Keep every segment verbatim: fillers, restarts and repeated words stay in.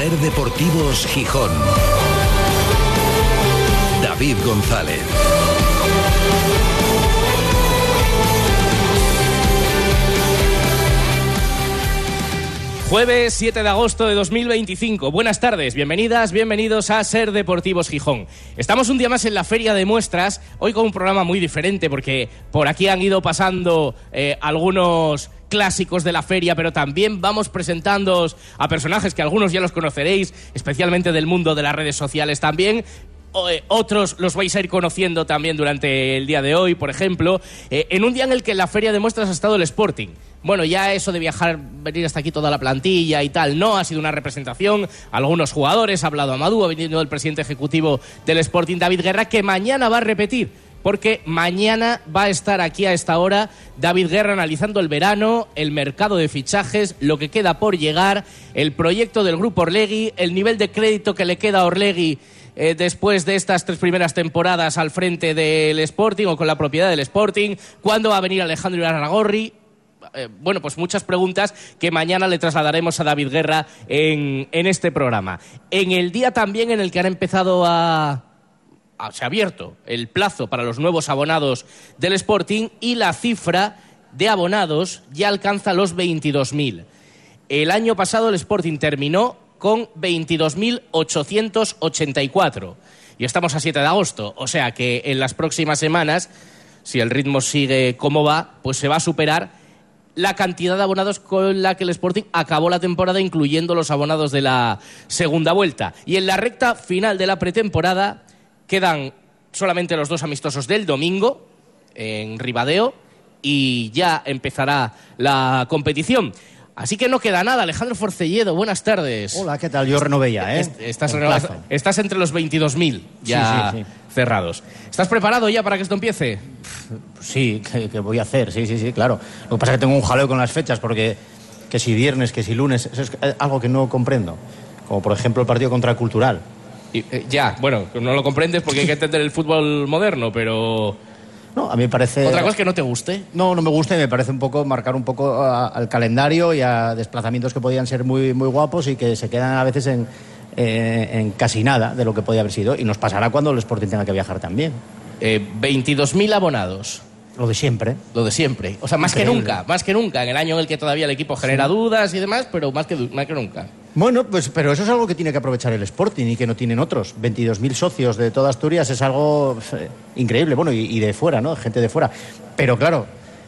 Ser Deportivos Gijón. David González. Jueves siete de agosto de dos mil veinticinco. Buenas tardes, bienvenidas, bienvenidos a Ser Deportivos Gijón. Estamos un día más en la Feria de Muestras, hoy con un programa muy diferente porque por aquí han ido pasando eh, algunos clásicos de la feria, pero también vamos presentándoos a personajes que algunos ya los conoceréis, especialmente del mundo de las redes sociales también. Otros los vais a ir conociendo también durante el día de hoy, por ejemplo, eh, en un día en el que en la Feria de Muestras ha estado el Sporting. Bueno, ya eso de viajar, venir hasta aquí toda la plantilla y tal, no ha sido una representación. Algunos jugadores, ha hablado Amadou, ha venido el presidente ejecutivo del Sporting, David Guerra, que mañana va a repetir, porque mañana va a estar aquí a esta hora David Guerra analizando el verano, el mercado de fichajes, lo que queda por llegar, el proyecto del Grupo Orlegui, el nivel de crédito que le queda a Orlegui Eh, después de estas tres primeras temporadas al frente del Sporting o con la propiedad del Sporting, ¿cuándo va a venir Alejandro Irarrágorri? Eh, bueno, pues muchas preguntas que mañana le trasladaremos a David Guerra en, en este programa. En el día también en el que han empezado a... a se ha abierto el plazo para los nuevos abonados del Sporting y la cifra de abonados ya alcanza los veintidós mil. El año pasado el Sporting terminó con veintidós mil ochocientos ochenta y cuatro. Y estamos a siete de agosto, o sea que en las próximas semanas, si el ritmo sigue como va, pues se va a superar la cantidad de abonados con la que el Sporting acabó la temporada, incluyendo los abonados de la segunda vuelta. Y en la recta final de la pretemporada quedan solamente los dos amistosos del domingo en Ribadeo y ya empezará la competición. Así que no queda nada. Alejandro Forcelledo, buenas tardes. Hola, ¿qué tal? Yo renové ya, ¿eh? Estás, renovado, estás entre los veintidós mil ya sí, sí, sí. cerrados. ¿Estás preparado ya para que esto empiece? Sí, ¿qué, qué voy a hacer? Sí, sí, sí, claro. Lo que pasa es que tengo un jaleo con las fechas, porque que si viernes, que si lunes, eso es algo que no comprendo. Como por ejemplo el partido contra el Cultural. Y, eh, ya, bueno, no lo comprendes porque hay que entender el fútbol moderno, pero... No, a mí me parece... ¿Otra cosa es que no te guste? No, no me gusta y me parece un poco marcar un poco a, al calendario y a desplazamientos que podían ser muy, muy guapos y que se quedan a veces en, eh, en casi nada de lo que podía haber sido. Y nos pasará cuando el Sporting tenga que viajar también. Eh, veintidós mil abonados. Lo de siempre. Lo de siempre. O sea, más Increíble. que nunca, más que nunca. En el año en el que todavía el equipo genera sí. dudas y demás, pero más que, más que nunca. Bueno, pues pero eso es algo que tiene que aprovechar el Sporting y que no tienen otros. veintidós mil socios de toda Asturias es algo eh, increíble. Bueno, y, y de fuera, ¿no? Gente de fuera. Pero claro,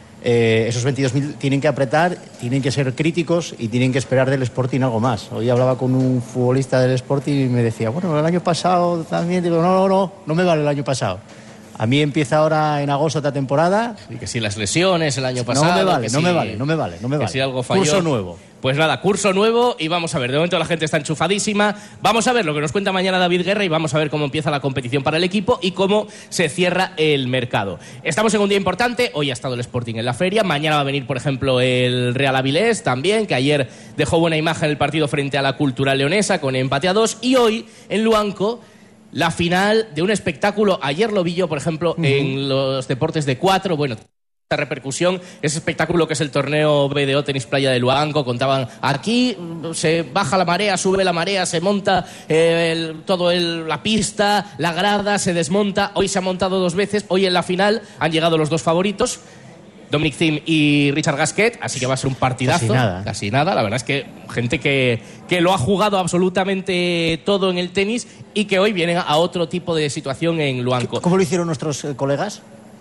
eh, esos veintidós mil tienen que apretar, tienen que ser críticos y tienen que esperar del Sporting algo más. Hoy hablaba con un futbolista del Sporting y me decía, bueno, el año pasado también. Digo, no, no, no, no me vale el año pasado. A mí empieza ahora en agosto esta temporada. Y que si las lesiones el año pasado... No me vale, que no si, me vale, no me vale, no me vale. Que si algo falló... Curso nuevo. Pues nada, curso nuevo y vamos a ver. De momento la gente está enchufadísima. Vamos a ver lo que nos cuenta mañana David Guerra y vamos a ver cómo empieza la competición para el equipo y cómo se cierra el mercado. Estamos en un día importante. Hoy ha estado el Sporting en la feria. Mañana va a venir, por ejemplo, el Real Avilés también, que ayer dejó buena imagen el partido frente a la Cultural Leonesa con empate a dos. Y hoy, en Luanco, la final de un espectáculo. Ayer lo vi yo, por ejemplo, uh-huh. en los deportes de cuatro. Bueno, esta repercusión, ese espectáculo que es el torneo B D O Tenis Playa de Luanco. Contaban, aquí se baja la marea, sube la marea, se monta eh, el, todo el, la pista, la grada, se desmonta. Hoy se ha montado dos veces. Hoy en la final han llegado los dos favoritos, Dominic Thiem y Richard Gasquet, así que va a ser un partidazo. Casi nada. Casi nada. La verdad es que gente que, que lo ha jugado absolutamente todo en el tenis y que hoy vienen a otro tipo de situación en Luanco. ¿Cómo lo hicieron nuestros eh, colegas?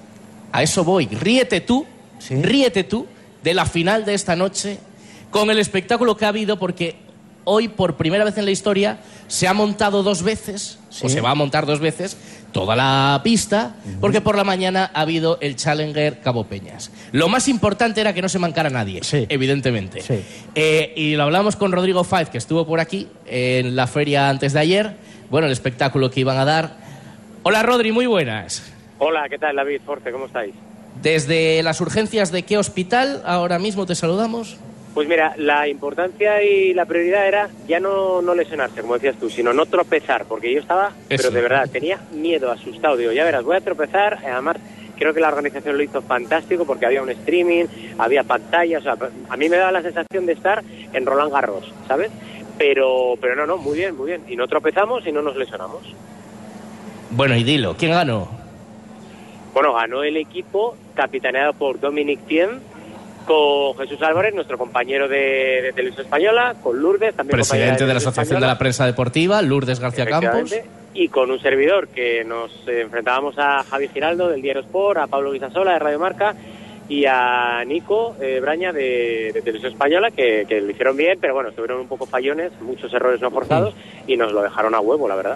A eso voy. Ríete tú, ¿Sí? ríete tú de la final de esta noche con el espectáculo que ha habido, porque hoy, por primera vez en la historia, se ha montado dos veces, ¿Sí? o se va a montar dos veces, toda la pista, uh-huh. porque por la mañana ha habido el Challenger Cabo Peñas. Lo más importante era que no se mancara nadie, sí. evidentemente. Sí. Eh, y lo hablamos con Rodrigo Faiz, que estuvo por aquí en la feria antes de ayer. Bueno, el espectáculo que iban a dar. Hola, Rodri, muy buenas. Hola, ¿qué tal, David? Forte, ¿cómo estáis? Desde las urgencias de qué hospital ahora mismo te saludamos. Pues mira, la importancia y la prioridad era ya no, no lesionarse, como decías tú, sino no tropezar, porque yo estaba, Eso. pero de verdad, tenía miedo, asustado. Digo, ya verás, voy a tropezar. Además, creo que la organización lo hizo fantástico porque había un streaming, había pantallas. O sea, a mí me daba la sensación de estar en Roland Garros, ¿sabes? pero pero no, no, muy bien, muy bien. Y no tropezamos y no nos lesionamos. Bueno, y dilo, ¿quién ganó? Bueno, ganó el equipo capitaneado por Dominic Thiem, con Jesús Álvarez, nuestro compañero de, de Televisión Española, con Lourdes, también presidente de, de la Asociación Española de la Prensa Deportiva, Lourdes García Campos. Y con un servidor, que nos eh, enfrentábamos a Javi Giraldo del Diario Sport, a Pablo Guisasola de Radio Marca y a Nico eh, Braña de, de Televisión Española, que, que lo hicieron bien, pero bueno, estuvieron un poco fallones, muchos errores no forzados, sí. Y nos lo dejaron a huevo, la verdad.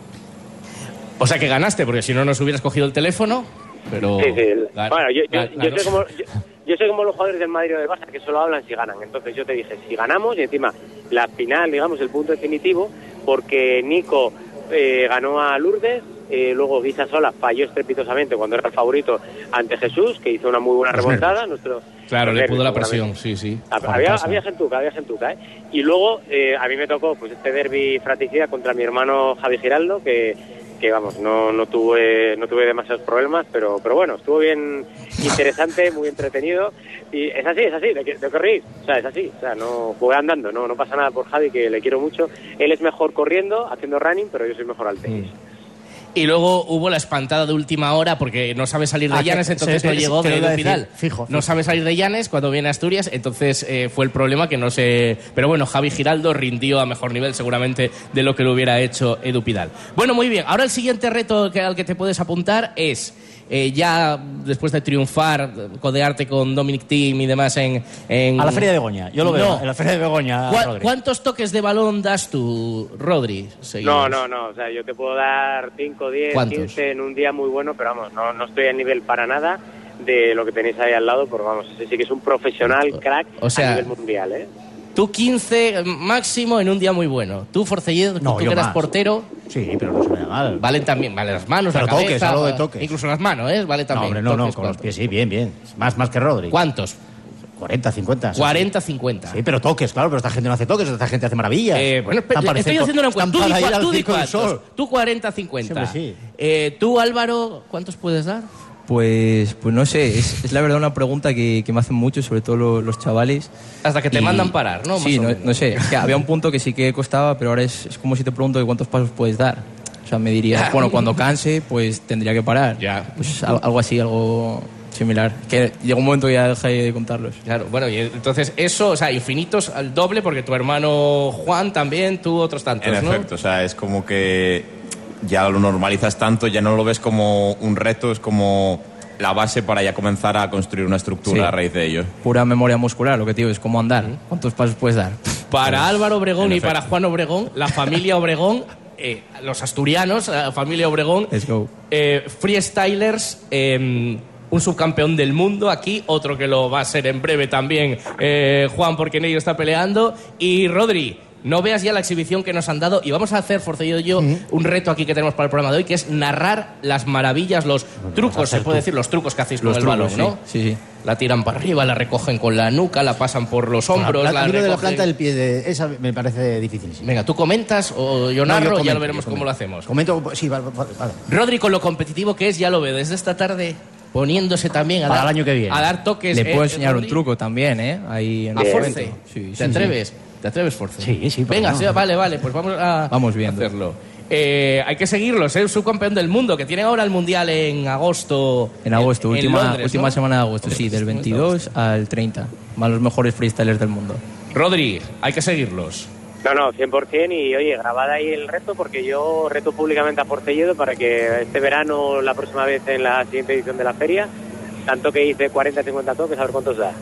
O sea que ganaste, porque si no nos hubieras cogido el teléfono, pero... Sí, sí. Gan- bueno, yo, yo, yo, yo, soy como, yo, yo soy como los jugadores del Madrid o del Barça, que solo hablan si ganan. Entonces yo te dije, si ganamos, y encima la final, digamos, el punto definitivo, porque Nico eh, ganó a Lourdes, eh, luego Guisasola falló estrepitosamente cuando era el favorito ante Jesús, que hizo una muy buena remontada. Nuestro, claro, le pudo la presión, sí, sí. Había, había gentuca, había gentuca, ¿eh? Y luego eh, a mí me tocó pues este derbi fratricida contra mi hermano Javi Giraldo, que... que vamos, no, no tuve no tuve demasiados problemas, pero pero bueno, estuvo bien interesante, muy entretenido, y es así, es así, de que, de que reír, o sea, es así, o sea, no jugué andando, no no pasa nada por Javi, que le quiero mucho. Él es mejor corriendo, haciendo running, pero yo soy mejor al tenis. Mm. Y luego hubo la espantada de última hora porque no sabe salir de ah, Llanes, entonces se, no se, llegó de Edu Pidal. Fijo, fijo. No sabe salir de Llanes cuando viene a Asturias, entonces eh, fue el problema que no se... Pero bueno, Javi Giraldo rindió a mejor nivel seguramente de lo que lo hubiera hecho Edu Pidal. Bueno, muy bien. Ahora el siguiente reto que, al que te puedes apuntar es... Eh, ya después de triunfar, codearte con Dominic Thiem y demás en, en... A la Feria de Begoña, yo lo veo, no. En la Feria de Begoña. ¿Cu- ¿Cuántos toques de balón das tú, Rodri? Seguidos? No, no, no, o sea, yo te puedo dar cinco, diez, quince en un día muy bueno, pero vamos, no, no estoy a nivel para nada de lo que tenéis ahí al lado, porque vamos, ese sí que es un profesional crack, o sea, a nivel mundial, ¿eh? Tú quince máximo en un día muy bueno. Tú, Forcelledo, no, tú que eras más. Portero... Sí, pero no se me da mal. Valen también, vale las manos, pero la toques, cabeza... algo de toques. Incluso las manos, ¿eh? Vale también. No, hombre, no, toques, no, con los pies sí, bien, bien. Más, más que Rodri. ¿Cuántos? cuarenta, cincuenta. cuarenta, cincuenta. Sí, pero toques, claro, pero esta gente no hace toques, esta gente hace maravillas. Eh, bueno, estoy haciendo una encuesta. Tú, tú, tú di cuántos. Tú cuarenta, cincuenta. Sí, sí. Eh, tú, Álvaro, ¿cuántos puedes dar? Pues, pues no sé, es, es la verdad una pregunta que, que me hacen mucho, sobre todo los, los chavales. Hasta que te y, mandan parar, ¿no? Sí, no, no sé, es que había un punto que sí que costaba, pero ahora es, es como si te pregunto de cuántos pasos puedes dar. O sea, me dirías, bueno, cuando canse, pues tendría que parar. Ya. Pues algo así, algo similar. Que llegó un momento que ya dejé de contarlos. Claro, bueno, y entonces eso, o sea, infinitos al doble, porque tu hermano Juan también, tú otros tantos, en ¿no? En efecto, o sea, es como que ya lo normalizas tanto, ya no lo ves como un reto, es como la base para ya comenzar a construir una estructura sí. a raíz de ello. Pura memoria muscular, lo que te digo, es como andar. ¿Cuántos pasos puedes dar? Para pues, Álvaro Obregón y para Juan Obregón, la familia Obregón, eh, los asturianos, la familia Obregón, Let's go. Eh, freestylers, eh, un subcampeón del mundo aquí, otro que lo va a ser en breve también, eh, Juan, porque en ello está peleando, y Rodri. No veas ya la exhibición que nos han dado y vamos a hacer, Forcelledo y yo, uh-huh. un reto aquí que tenemos para el programa de hoy, que es narrar las maravillas, los no, trucos, se puede tú. decir, los trucos que hacéis los con trucos, el balón, ¿no? Sí, sí. La tiran para arriba, la recogen con la nuca, la pasan por los hombros, la, la, la recogen... de la planta del pie, de, esa me parece difícil. Sí. Venga, tú comentas o yo narro, no, yo comento, ya lo veremos cómo lo hacemos. Comento, sí, vale, vale. Rodri, con lo competitivo que es, ya lo veo desde esta tarde... poniéndose también a para dar, el año que viene. a dar toques. Le eh, puedo enseñar Rodri. un truco también, ¿eh? Ahí en ¿A Force? Sí, ¿Te sí, atreves? Sí. ¿Te atreves, Force? Sí, sí. Venga, no. sí, vale, vale, pues vamos a vamos viendo. hacerlo. Eh, hay que seguirlos, es el subcampeón del mundo, que tiene ahora el Mundial en agosto. En agosto, en, última, en Londres, última ¿no? semana de agosto, sí, del veintidós al treinta. Van los mejores freestylers del mundo. Rodri, hay que seguirlos. No, no, cien por ciento, y oye, grabad ahí el reto, porque yo reto públicamente a Forcelledo para que este verano, la próxima vez en la siguiente edición de la feria, tanto que hice cuarenta, cincuenta toques, a ver cuántos da.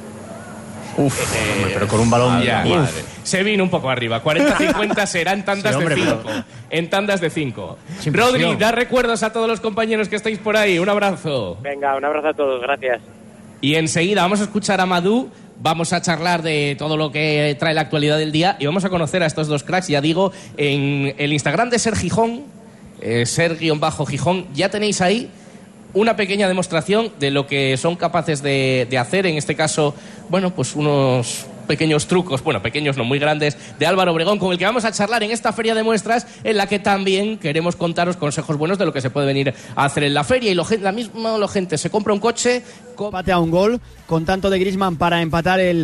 Uf, eh, hombre, pero con un balón ya, se vino un poco arriba. cuarenta cincuenta serán tandas sí, hombre, de cinco. Pero... En tandas de cinco. Rodri, da recuerdos a todos los compañeros que estáis por ahí. Un abrazo. Venga, un abrazo a todos, gracias. Y enseguida vamos a escuchar a Madú. Vamos a charlar de todo lo que trae la actualidad del día y vamos a conocer a estos dos cracks, ya digo, en el Instagram de Ser Gijón, eh, Ser-Gijón, ya tenéis ahí una pequeña demostración de lo que son capaces de, de hacer, en este caso, bueno, pues unos pequeños trucos, bueno, pequeños no muy grandes, de Álvaro Obregón, con el que vamos a charlar en esta feria de muestras, en la que también queremos contaros consejos buenos de lo que se puede venir a hacer en la feria. Y lo, la misma lo, gente se compra un coche... Empate a un gol, con tanto de Griezmann para empatar el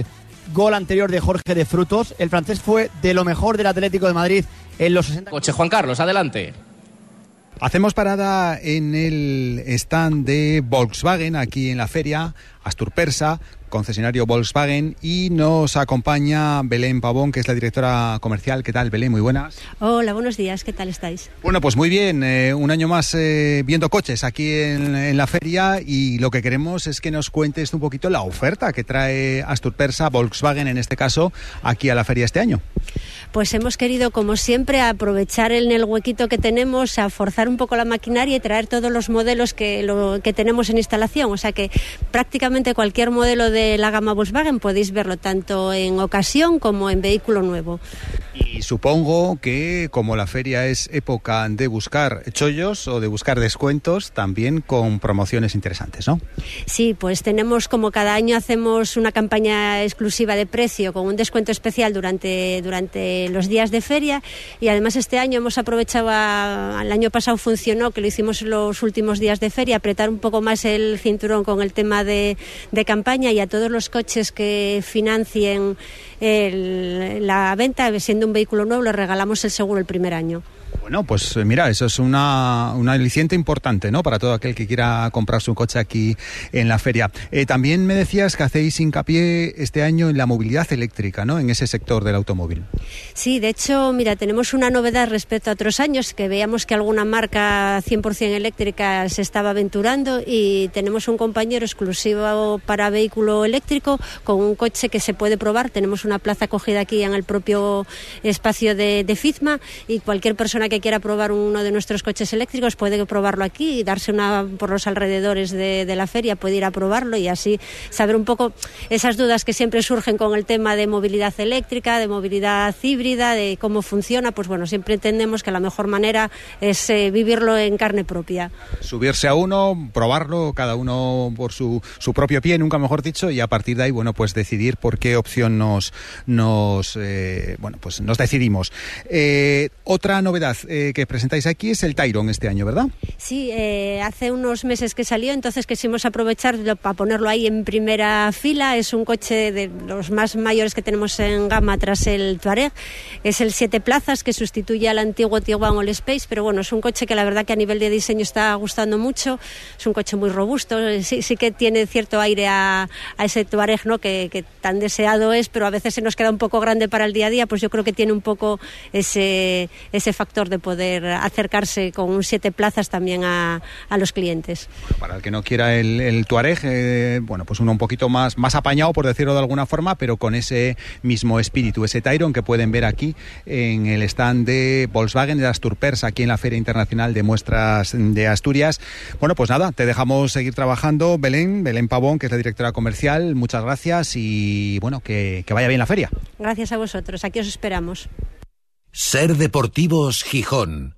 gol anterior de Jorge de Frutos. El francés fue de lo mejor del Atlético de Madrid en los sesenta. Coche Juan Carlos, adelante. Hacemos parada en el stand de Volkswagen aquí en la feria, Asturpersa, concesionario Volkswagen, y nos acompaña Belén Pavón, que es la directora comercial. ¿Qué tal, Belén? Muy buenas. Hola, buenos días. ¿Qué tal estáis? Bueno, pues muy bien. Eh, un año más eh, viendo coches aquí en, en la feria, y lo que queremos es que nos cuentes un poquito la oferta que trae Asturpersa, Volkswagen en este caso, aquí a la feria este año. Pues hemos querido, como siempre, aprovechar en el huequito que tenemos, a forzar un poco la maquinaria y traer todos los modelos que, lo, que tenemos en instalación. O sea que prácticamente cualquier modelo de la gama Volkswagen podéis verlo tanto en ocasión como en vehículo nuevo. Y supongo que, como la feria es época de buscar chollos o de buscar descuentos, también con promociones interesantes, ¿no? Sí, pues tenemos, como cada año hacemos una campaña exclusiva de precio con un descuento especial durante, durante los días de feria, y además este año hemos aprovechado, a, el año pasado funcionó, que lo hicimos los últimos días de feria, apretar un poco más el cinturón con el tema de, de campaña, y a todos los coches que financien el, la venta, siendo un vehículo nuevo, le regalamos el seguro el primer año. Bueno, pues mira, eso es una, una aliciente importante, ¿no?, para todo aquel que quiera comprarse un coche aquí en la feria. Eh, también me decías que hacéis hincapié este año en la movilidad eléctrica, ¿no?, en ese sector del automóvil. Sí, de hecho, mira, tenemos una novedad respecto a otros años, que veíamos que alguna marca cien por ciento eléctrica se estaba aventurando, y tenemos un compañero exclusivo para vehículo eléctrico con un coche que se puede probar. Tenemos una plaza acogida aquí en el propio espacio de, de FIZMA, y cualquier persona que quiera probar uno de nuestros coches eléctricos puede probarlo aquí y darse una por los alrededores de, de la feria, puede ir a probarlo y así saber un poco esas dudas que siempre surgen con el tema de movilidad eléctrica, de movilidad híbrida, de cómo funciona. Pues bueno, siempre entendemos que la mejor manera es eh, vivirlo en carne propia. Subirse a uno, probarlo, cada uno por su, su propio pie, nunca mejor dicho, y a partir de ahí, bueno, pues decidir por qué opción nos, nos eh, bueno, pues nos decidimos. Eh, otra novedad eh, que presentáis aquí es el Tayron este año, ¿verdad? Sí, eh, hace unos meses que salió, entonces quisimos aprovecharlo para ponerlo ahí en primera fila. Es un coche de los más mayores que tenemos en gama tras el Touareg. Es el siete plazas, que sustituye al antiguo Tiguan All Space, pero bueno, es un coche que la verdad que a nivel de diseño está gustando mucho. Es un coche muy robusto, sí, sí que tiene cierto aire a, a ese Touareg, ¿no?, que, que tan deseado es, pero a veces se nos queda un poco grande para el día a día. Pues yo creo que tiene un poco ese, ese factor de poder acercarse con un siete plazas también a, a los clientes. Bueno, para el que no quiera el, el Touareg, eh, bueno, pues uno un poquito más, más apañado, por decirlo de alguna forma, pero con ese mismo espíritu, ese Tayron que pueden ver aquí en el stand de Volkswagen de Asturpersa, aquí en la Feria Internacional de Muestras de Asturias. Bueno, pues nada, te dejamos seguir trabajando, Belén, Belén Pavón, que es la directora comercial. Muchas gracias y bueno, que, que vaya bien la feria. Gracias a vosotros, aquí os esperamos. Ser Deportivos Gijón.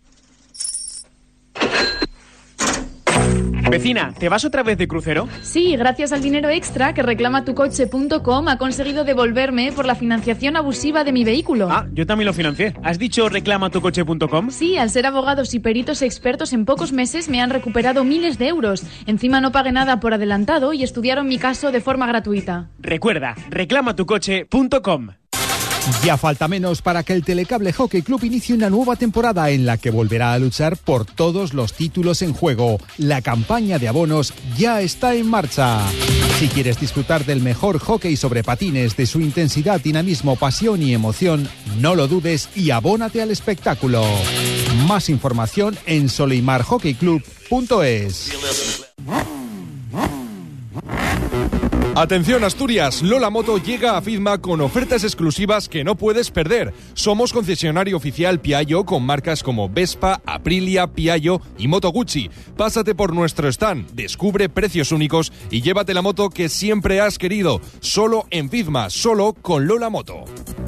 Vecina, ¿te vas otra vez de crucero? Sí, gracias al dinero extra que reclama tu coche punto com ha conseguido devolverme por la financiación abusiva de mi vehículo. Ah, yo también lo financié. ¿Has dicho reclama tu coche punto com? Sí, al ser abogados y peritos expertos en pocos meses me han recuperado miles de euros. Encima no pagué nada por adelantado y estudiaron mi caso de forma gratuita. Recuerda, reclama tu coche punto com. Ya falta menos para que el Telecable Hockey Club inicie una nueva temporada en la que volverá a luchar por todos los títulos en juego. La campaña de abonos ya está en marcha. Si quieres disfrutar del mejor hockey sobre patines, de su intensidad, dinamismo, pasión y emoción, no lo dudes y abónate al espectáculo. Más información en soleimar hockey club punto es. Atención Asturias, Lola Moto llega a FIZMA con ofertas exclusivas que no puedes perder. Somos concesionario oficial Piaggio con marcas como Vespa, Aprilia, Piaggio y Moto Guzzi. Pásate por nuestro stand, descubre precios únicos y llévate la moto que siempre has querido. Solo en FIZMA, solo con Lola Moto.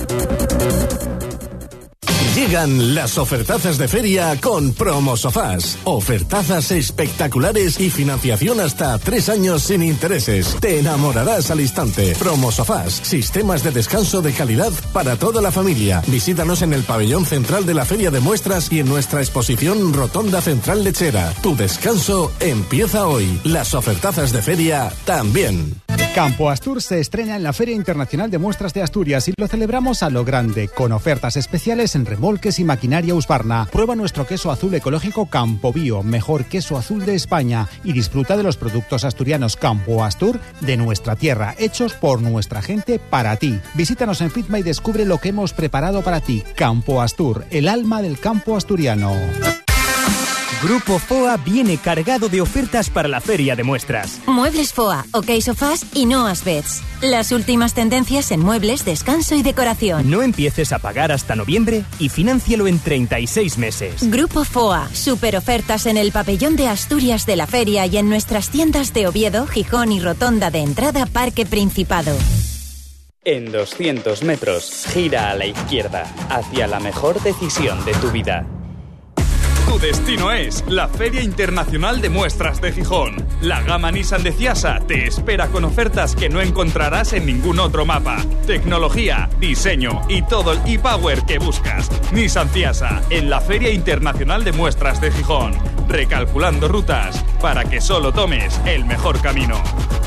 Llegan las ofertazas de feria con Promosofás. Ofertazas espectaculares y financiación hasta tres años sin intereses. Te enamorarás al instante. Promosofás, sistemas de descanso de calidad para toda la familia. Visítanos en el pabellón central de la Feria de Muestras y en nuestra exposición Rotonda Central Lechera. Tu descanso empieza hoy. Las ofertazas de feria también. Campo Astur se estrena en la Feria Internacional de Muestras de Asturias y lo celebramos a lo grande, con ofertas especiales en remolques y maquinaria Husqvarna. Prueba nuestro queso azul ecológico Campo Bio, mejor queso azul de España, y disfruta de los productos asturianos Campo Astur de nuestra tierra, hechos por nuestra gente para ti. Visítanos en Fitma y descubre lo que hemos preparado para ti. Campo Astur, el alma del campo asturiano. Grupo Foa viene cargado de ofertas para la feria de muestras. Muebles Foa, OK Sofás y Noah's Beds. Las últimas tendencias en muebles, descanso y decoración. No empieces a pagar hasta noviembre y financialo en treinta y seis meses. Grupo Foa, super ofertas en el pabellón de Asturias de la feria y en nuestras tiendas de Oviedo, Gijón y Rotonda de Entrada Parque Principado. En doscientos metros, gira a la izquierda, hacia la mejor decisión de tu vida. Tu destino es la Feria Internacional de Muestras de Gijón. La gama Nissan de Ciasa te espera con ofertas que no encontrarás en ningún otro mapa. Tecnología, diseño y todo el e-power que buscas. Nissan Ciasa, en la Feria Internacional de Muestras de Gijón. Recalculando rutas para que solo tomes el mejor camino.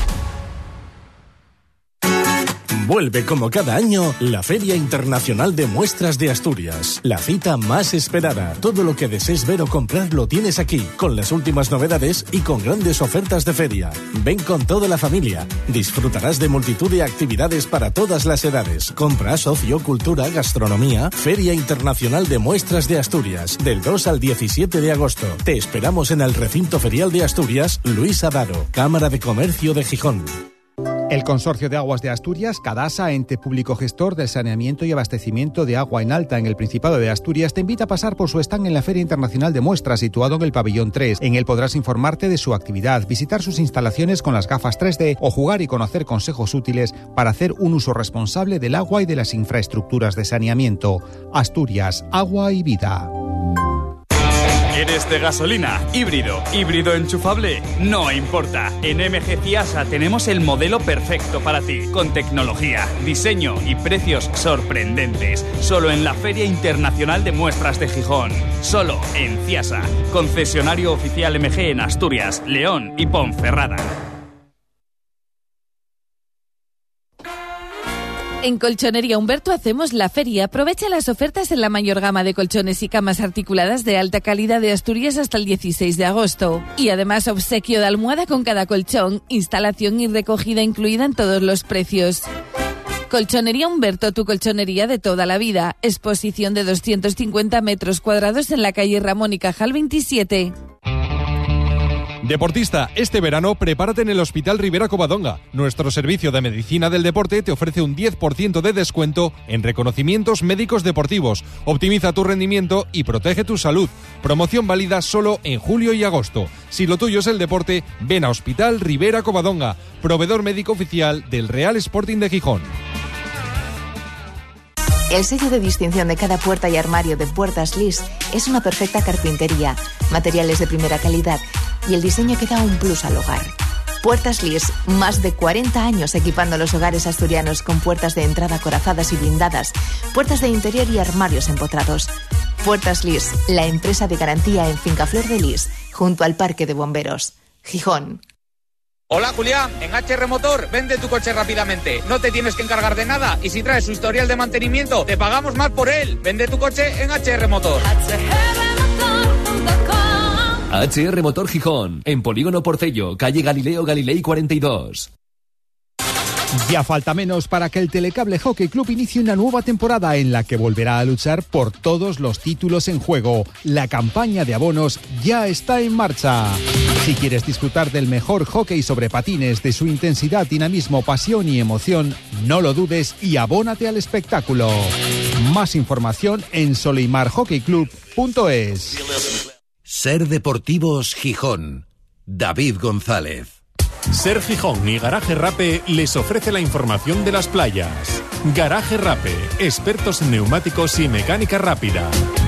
Vuelve como cada año la Feria Internacional de Muestras de Asturias. La cita más esperada. Todo lo que desees ver o comprar lo tienes aquí, con las últimas novedades y con grandes ofertas de feria. Ven con toda la familia. Disfrutarás de multitud de actividades para todas las edades. Compras, ocio, cultura, gastronomía. Feria Internacional de Muestras de Asturias. Del dos al diecisiete de agosto. Te esperamos en el Recinto Ferial de Asturias, Luis Adaro, Cámara de Comercio de Gijón. El Consorcio de Aguas de Asturias, Cadasa, ente público gestor del saneamiento y abastecimiento de agua en alta en el Principado de Asturias, te invita a pasar por su stand en la Feria Internacional de Muestras, situado en el Pabellón tres. En él podrás informarte de su actividad, visitar sus instalaciones con las gafas tres D o jugar y conocer consejos útiles para hacer un uso responsable del agua y de las infraestructuras de saneamiento. Asturias, agua y vida. ¿Eres de gasolina, híbrido, híbrido enchufable? No importa. En M G Ciasa tenemos el modelo perfecto para ti, con tecnología, diseño y precios sorprendentes. Solo en la Feria Internacional de Muestras de Gijón. Solo en Ciasa, concesionario oficial M G en Asturias, León y Ponferrada. En Colchonería Humberto hacemos la feria. Aprovecha las ofertas en la mayor gama de colchones y camas articuladas de alta calidad de Asturias hasta el dieciséis de agosto. Y además obsequio de almohada con cada colchón, instalación y recogida incluida en todos los precios. Colchonería Humberto, tu colchonería de toda la vida. Exposición de doscientos cincuenta metros cuadrados en la calle Ramón y Cajal veintisiete. Deportista, este verano prepárate en el Hospital Ribera Covadonga. Nuestro servicio de medicina del deporte te ofrece un diez por ciento de descuento en reconocimientos médicos deportivos. Optimiza tu rendimiento y protege tu salud. Promoción válida solo en julio y agosto. Si lo tuyo es el deporte, ven a Hospital Ribera Covadonga, proveedor médico oficial del Real Sporting de Gijón. El sello de distinción de cada puerta y armario de Puertas Lis es una perfecta carpintería, materiales de primera calidad y el diseño que da un plus al hogar. Puertas Lis, más de cuarenta años equipando los hogares asturianos con puertas de entrada acorazadas y blindadas, puertas de interior y armarios empotrados. Puertas Lis, la empresa de garantía en Finca Flor de Lis, junto al Parque de Bomberos. Gijón. Hola Julián, en H R Motor vende tu coche rápidamente, no te tienes que encargar de nada y si traes su historial de mantenimiento te pagamos más por él. Vende tu coche en H R Motor. H R Motor Gijón, en Polígono Porcello, calle Galileo Galilei cuarenta y dos. Ya falta menos para que el Telecable Hockey Club inicie una nueva temporada en la que volverá a luchar por todos los títulos en juego. La campaña de abonos ya está en marcha. Si quieres disfrutar del mejor hockey sobre patines, de su intensidad, dinamismo, pasión y emoción, no lo dudes y abónate al espectáculo. Más información en soleimar hockey club punto es. Ser Deportivos Gijón. David González. Ser Gijón y Garaje Rape les ofrece la información de las playas. Garaje Rape, expertos en neumáticos y mecánica rápida.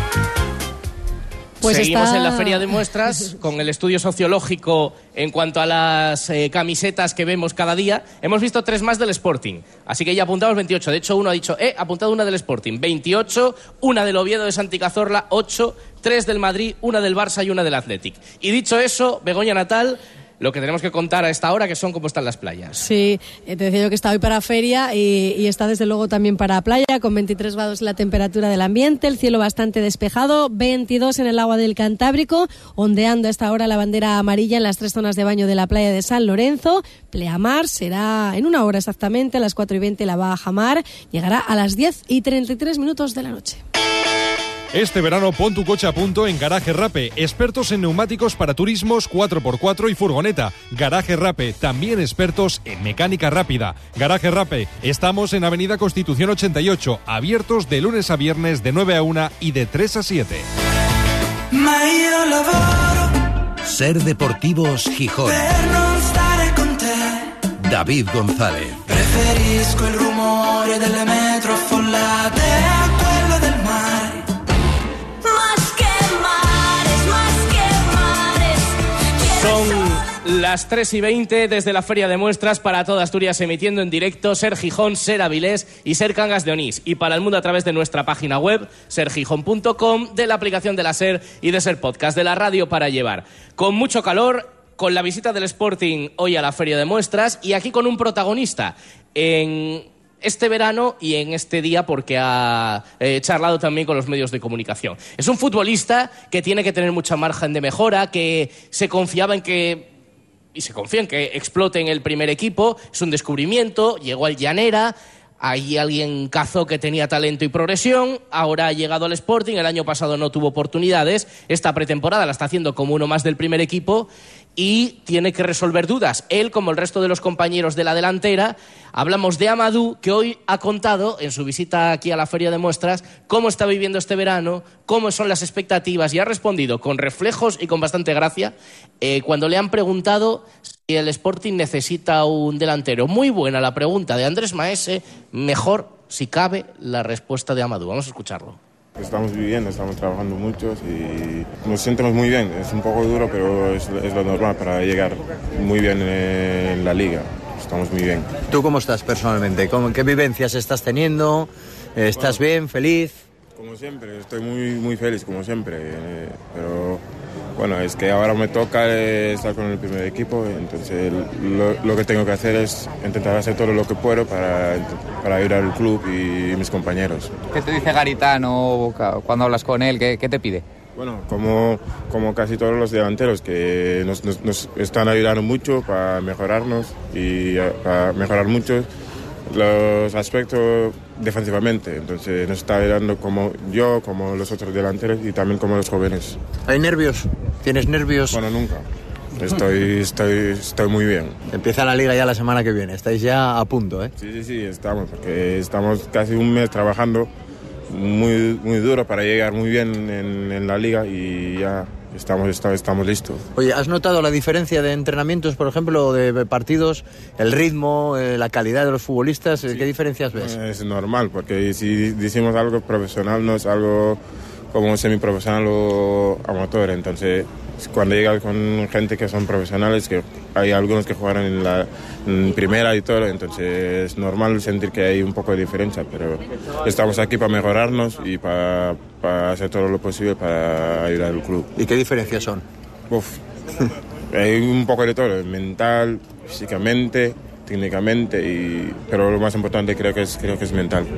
Pues seguimos está... en la Feria de Muestras con el estudio sociológico en cuanto a las eh, camisetas que vemos cada día. Hemos visto tres más del Sporting, así que ya apuntamos veintiocho. De hecho, uno ha dicho, eh, apuntado una del Sporting, veintiocho, una del Oviedo de Santi Cazorla, ocho, tres del Madrid, una del Barça y una del Athletic. Y dicho eso, Begoña Natal, lo que tenemos que contar a esta hora, que son cómo están las playas. Sí, te decía yo que está hoy para feria y, y está desde luego también para playa, con veintitrés grados la temperatura del ambiente, el cielo bastante despejado, veintidós en el agua del Cantábrico, ondeando a esta hora la bandera amarilla en las tres zonas de baño de la playa de San Lorenzo. Pleamar será en una hora exactamente, a las cuatro y veinte la baja mar, llegará a las diez y treinta y tres minutos de la noche. Este verano pon tu coche a punto en Garaje Rape, expertos en neumáticos para turismos cuatro por cuatro y furgoneta. Garaje Rape, también expertos en mecánica rápida. Garaje Rape, estamos en Avenida Constitución ochenta y ocho, abiertos de lunes a viernes de nueve a una y de tres a siete. Ser Deportivos Gijón. David González. Preferisco il rumore delle metro affollate a quello del mare. Son las tres y veinte desde la Feria de Muestras para toda Asturias, emitiendo en directo Ser Gijón, Ser Avilés y Ser Cangas de Onís. Y para el mundo a través de nuestra página web, ser gijón punto com, de la aplicación de la Ser y de Ser Podcast, de la radio para llevar. Con mucho calor, con la visita del Sporting hoy a la Feria de Muestras y aquí con un protagonista en este verano y en este día, porque ha eh, charlado también con los medios de comunicación. Es un futbolista que tiene que tener mucha margen de mejora, que se confiaba en que, y se confía en que explote en el primer equipo. Es un descubrimiento, llegó al Llanera, ahí alguien cazó que tenía talento y progresión, ahora ha llegado al Sporting, el año pasado no tuvo oportunidades, esta pretemporada la está haciendo como uno más del primer equipo y tiene que resolver dudas. Él, como el resto de los compañeros de la delantera. Hablamos de Amadou, que hoy ha contado en su visita aquí a la Feria de Muestras cómo está viviendo este verano, cómo son las expectativas, y ha respondido con reflejos y con bastante gracia eh, cuando le han preguntado si el Sporting necesita un delantero. Muy buena la pregunta de Andrés Maese, mejor, si cabe, la respuesta de Amadou. Vamos a escucharlo. Estamos viviendo, estamos trabajando muchos y nos sentimos muy bien. Es un poco duro, pero es, es lo normal para llegar muy bien en la liga. Estamos muy bien. ¿Tú cómo estás personalmente? ¿Cómo, ¿Qué vivencias estás teniendo? ¿Estás bueno, bien, feliz? Como siempre, estoy muy, muy feliz, como siempre. Eh, pero bueno, es que ahora me toca estar con el primer equipo, entonces lo, lo que tengo que hacer es intentar hacer todo lo que puedo para, para ayudar al club y mis compañeros. ¿Qué te dice Garitano cuando hablas con él? ¿Qué, qué te pide? Bueno, como, como casi todos los delanteros, que nos, nos, nos están ayudando mucho para mejorarnos y para mejorar mucho los aspectos defensivamente. Entonces nos está ayudando como yo, como los otros delanteros y también como los jóvenes. ¿Hay nervios? ¿Tienes nervios? Bueno, nunca. Estoy, estoy, estoy muy bien. Empieza la liga ya la semana que viene. Estáis ya a punto, ¿eh? Sí, sí, sí, estamos, porque estamos casi un mes trabajando muy, muy duro para llegar muy bien en, en la liga y ya estamos, estamos, estamos listos. Oye, ¿has notado la diferencia de entrenamientos, por ejemplo, de partidos, el ritmo, eh, la calidad de los futbolistas? Sí. ¿Qué diferencias ves? Es normal, porque si decimos algo profesional no es algo como semiprofesional o amateur. Entonces, cuando llegas con gente que son profesionales, que hay algunos que jugaron en la en primera y todo, entonces es normal sentir que hay un poco de diferencia, pero estamos aquí para mejorarnos y para, para hacer todo lo posible para ayudar al club. ¿Y qué diferencias son? Uf, hay un poco de todo, mental, físicamente, técnicamente, y, pero lo más importante creo que es, creo que es mental.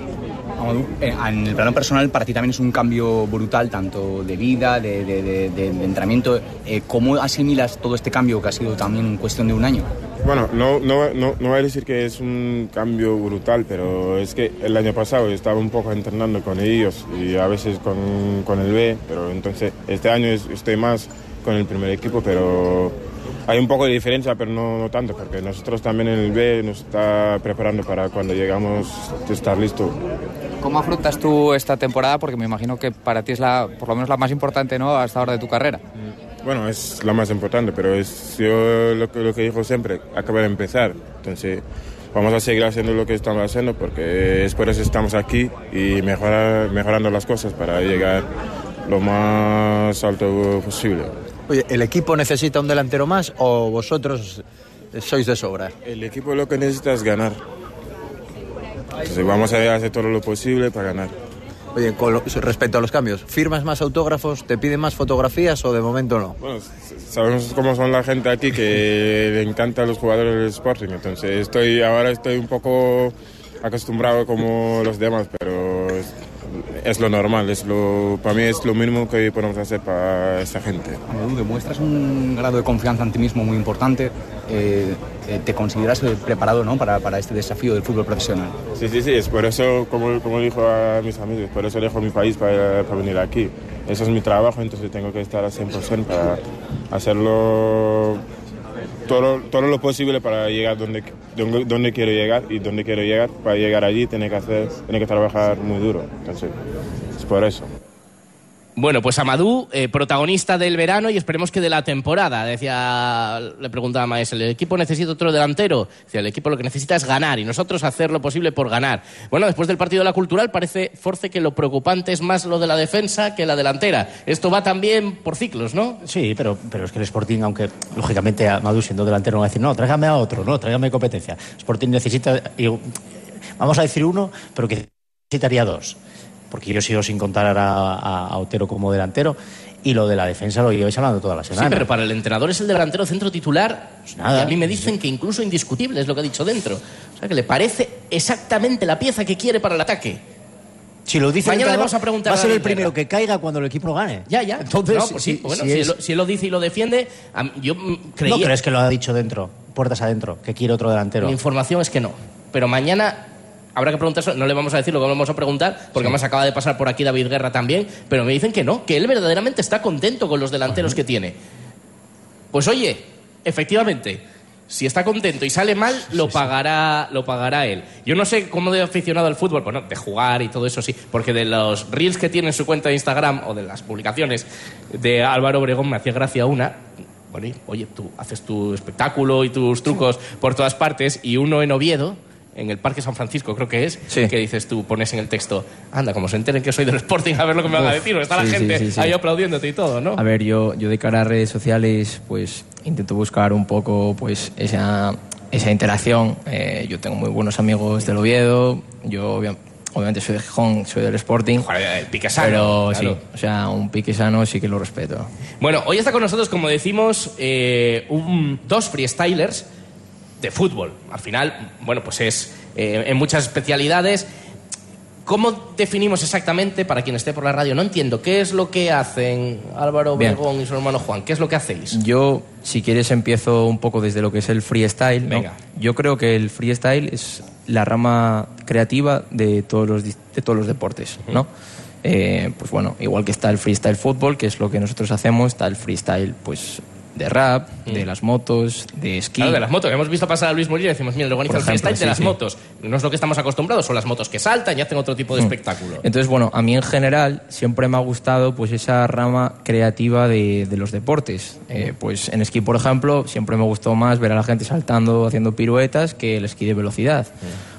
En el plano personal, para ti también es un cambio brutal, tanto de vida, de, de, de, de, de entrenamiento. ¿Cómo asimilas todo este cambio que ha sido también en cuestión de un año? Bueno, no, no, no, no voy a decir que es un cambio brutal, pero es que el año pasado yo estaba un poco entrenando con ellos y a veces con, con el B, pero entonces este año estoy más con el primer equipo, pero hay un poco de diferencia, pero no, no tanto, porque nosotros también en el B nos está preparando para cuando llegamos estar listo. ¿Cómo afrontas tú esta temporada? Porque me imagino que para ti es la, por lo menos la más importante, ¿no?, hasta ahora de tu carrera. Bueno, es la más importante, pero es yo lo que, lo que digo siempre, acaba de empezar. Entonces vamos a seguir haciendo lo que estamos haciendo, porque es por eso estamos aquí y mejorar, mejorando las cosas para llegar lo más alto posible. Oye, ¿el equipo necesita un delantero más o vosotros sois de sobra? El equipo lo que necesita es ganar. Entonces vamos a hacer todo lo posible para ganar. Oye, con lo, respecto a los cambios, ¿firmas más autógrafos? ¿Te piden más fotografías o de momento no? Bueno, sabemos cómo son la gente aquí, que le encantan los jugadores del Sporting, entonces estoy ahora estoy un poco acostumbrado como los demás, pero es, es lo normal, es lo, para mí es lo mínimo que podemos hacer para esta gente. Amadou, demuestras un grado de confianza en ti mismo muy importante. Eh, eh, ¿Te consideras preparado, ¿no? para, para este desafío del fútbol profesional? Sí, sí, sí, es por eso, como, como dijo a mis amigos, por eso dejo mi país para, para venir aquí. Eso es mi trabajo, entonces tengo que estar al cien por ciento para hacerlo todo, todo lo posible para llegar donde, donde, donde quiero llegar, y donde quiero llegar, para llegar allí tiene que, hacer, tiene que trabajar muy duro, entonces es por eso. Bueno, pues Amadou, eh, protagonista del verano y esperemos que de la temporada. Decía, le preguntaba a Maes, ¿el equipo necesita otro delantero? Decía, el equipo lo que necesita es ganar y nosotros hacer lo posible por ganar. Bueno, después del partido de la Cultural parece, Force, que lo preocupante es más lo de la defensa que la delantera. Esto va también por ciclos, ¿no? Sí, pero, pero es que el Sporting, aunque lógicamente Amadou siendo delantero no va a decir, no, tráigame a otro, no, tráigame competencia. Sporting necesita, vamos a decir uno, pero que necesitaría dos. Porque yo sigo sin contar a, a, a Otero como delantero, y lo de la defensa lo lleváis hablando toda la semana. Sí, pero para el entrenador es el delantero centro titular, pues nada, y a mí me dicen que incluso indiscutible es lo que ha dicho dentro. O sea, que le parece exactamente la pieza que quiere para el ataque. Si lo dice mañana el le vamos a preguntar va a ser a el primero que caiga cuando el equipo no gane. Ya, ya. Entonces, no, pues sí, si, bueno, si, si, es... él, si él lo dice y lo defiende, yo creía... ¿No crees que lo ha dicho dentro, puertas adentro, que quiere otro delantero? Mi información es que no. Pero mañana... Habrá que preguntar, no le vamos a decir lo que vamos a preguntar, porque sí. Además acaba de pasar por aquí David Guerra también, pero me dicen que no, que él verdaderamente está contento con los delanteros uh-huh. que tiene. Pues oye, efectivamente, si está contento y sale mal, lo pagará, lo pagará él. Yo no sé cómo de aficionado al fútbol, bueno, de jugar y todo eso sí, porque de los reels que tiene en su cuenta de Instagram o de las publicaciones de Álvaro Obregón me hacía gracia una. Bueno, y, oye, tú haces tu espectáculo y tus trucos sí. por todas partes, y uno en Oviedo, en el Parque San Francisco, creo que es, sí. que dices tú, pones en el texto, anda, como se enteren que soy del Sporting, a ver lo que me van a decir, está sí, la gente sí, sí, sí. ahí aplaudiéndote y todo, ¿no? A ver, yo, yo de cara a redes sociales, pues intento buscar un poco pues esa, esa interacción. Eh, yo tengo muy buenos amigos del Oviedo, yo obviamente soy de Gijón, soy del Sporting. Joder, el pique sano. Pero claro. sí, o sea, un pique sano sí que lo respeto. Bueno, hoy está con nosotros, como decimos, eh, un, dos freestylers de fútbol. Al final, bueno, pues es eh, en muchas especialidades. ¿Cómo definimos exactamente, para quien esté por la radio? No entiendo, ¿qué es lo que hacen Álvaro Obregón y su hermano Juan? ¿Qué es lo que hacéis? Yo, si quieres, empiezo un poco desde lo que es el freestyle, ¿no? Venga. Yo creo que el freestyle es la rama creativa de todos los, de todos los deportes, ¿no? Uh-huh. Eh, pues bueno, igual que está el freestyle fútbol, que es lo que nosotros hacemos, está el freestyle, pues... de rap, mm. de las motos, de esquí. Claro, de las motos. Hemos visto pasar a Luis Morillo y decimos, mira, le organiza el freestyle sí, de las sí. motos. No es lo que estamos acostumbrados, son las motos que saltan y hacen otro tipo de mm. espectáculo. Entonces, bueno, a mí en general siempre me ha gustado pues esa rama creativa de, de los deportes. Eh, pues en esquí, por ejemplo, siempre me gustó más ver a la gente saltando, haciendo piruetas, que el esquí de velocidad. Mm.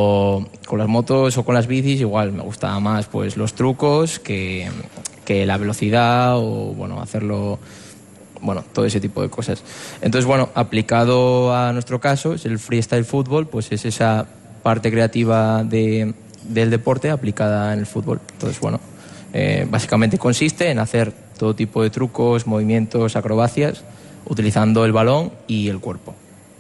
O con las motos o con las bicis, igual me gustaba más pues los trucos que, que la velocidad o, bueno, hacerlo... Bueno, todo ese tipo de cosas. Entonces, bueno, aplicado a nuestro caso, es el freestyle fútbol, pues es esa parte creativa de, del deporte aplicada en el fútbol. Entonces, bueno, eh, básicamente consiste en hacer todo tipo de trucos, movimientos, acrobacias, utilizando el balón y el cuerpo.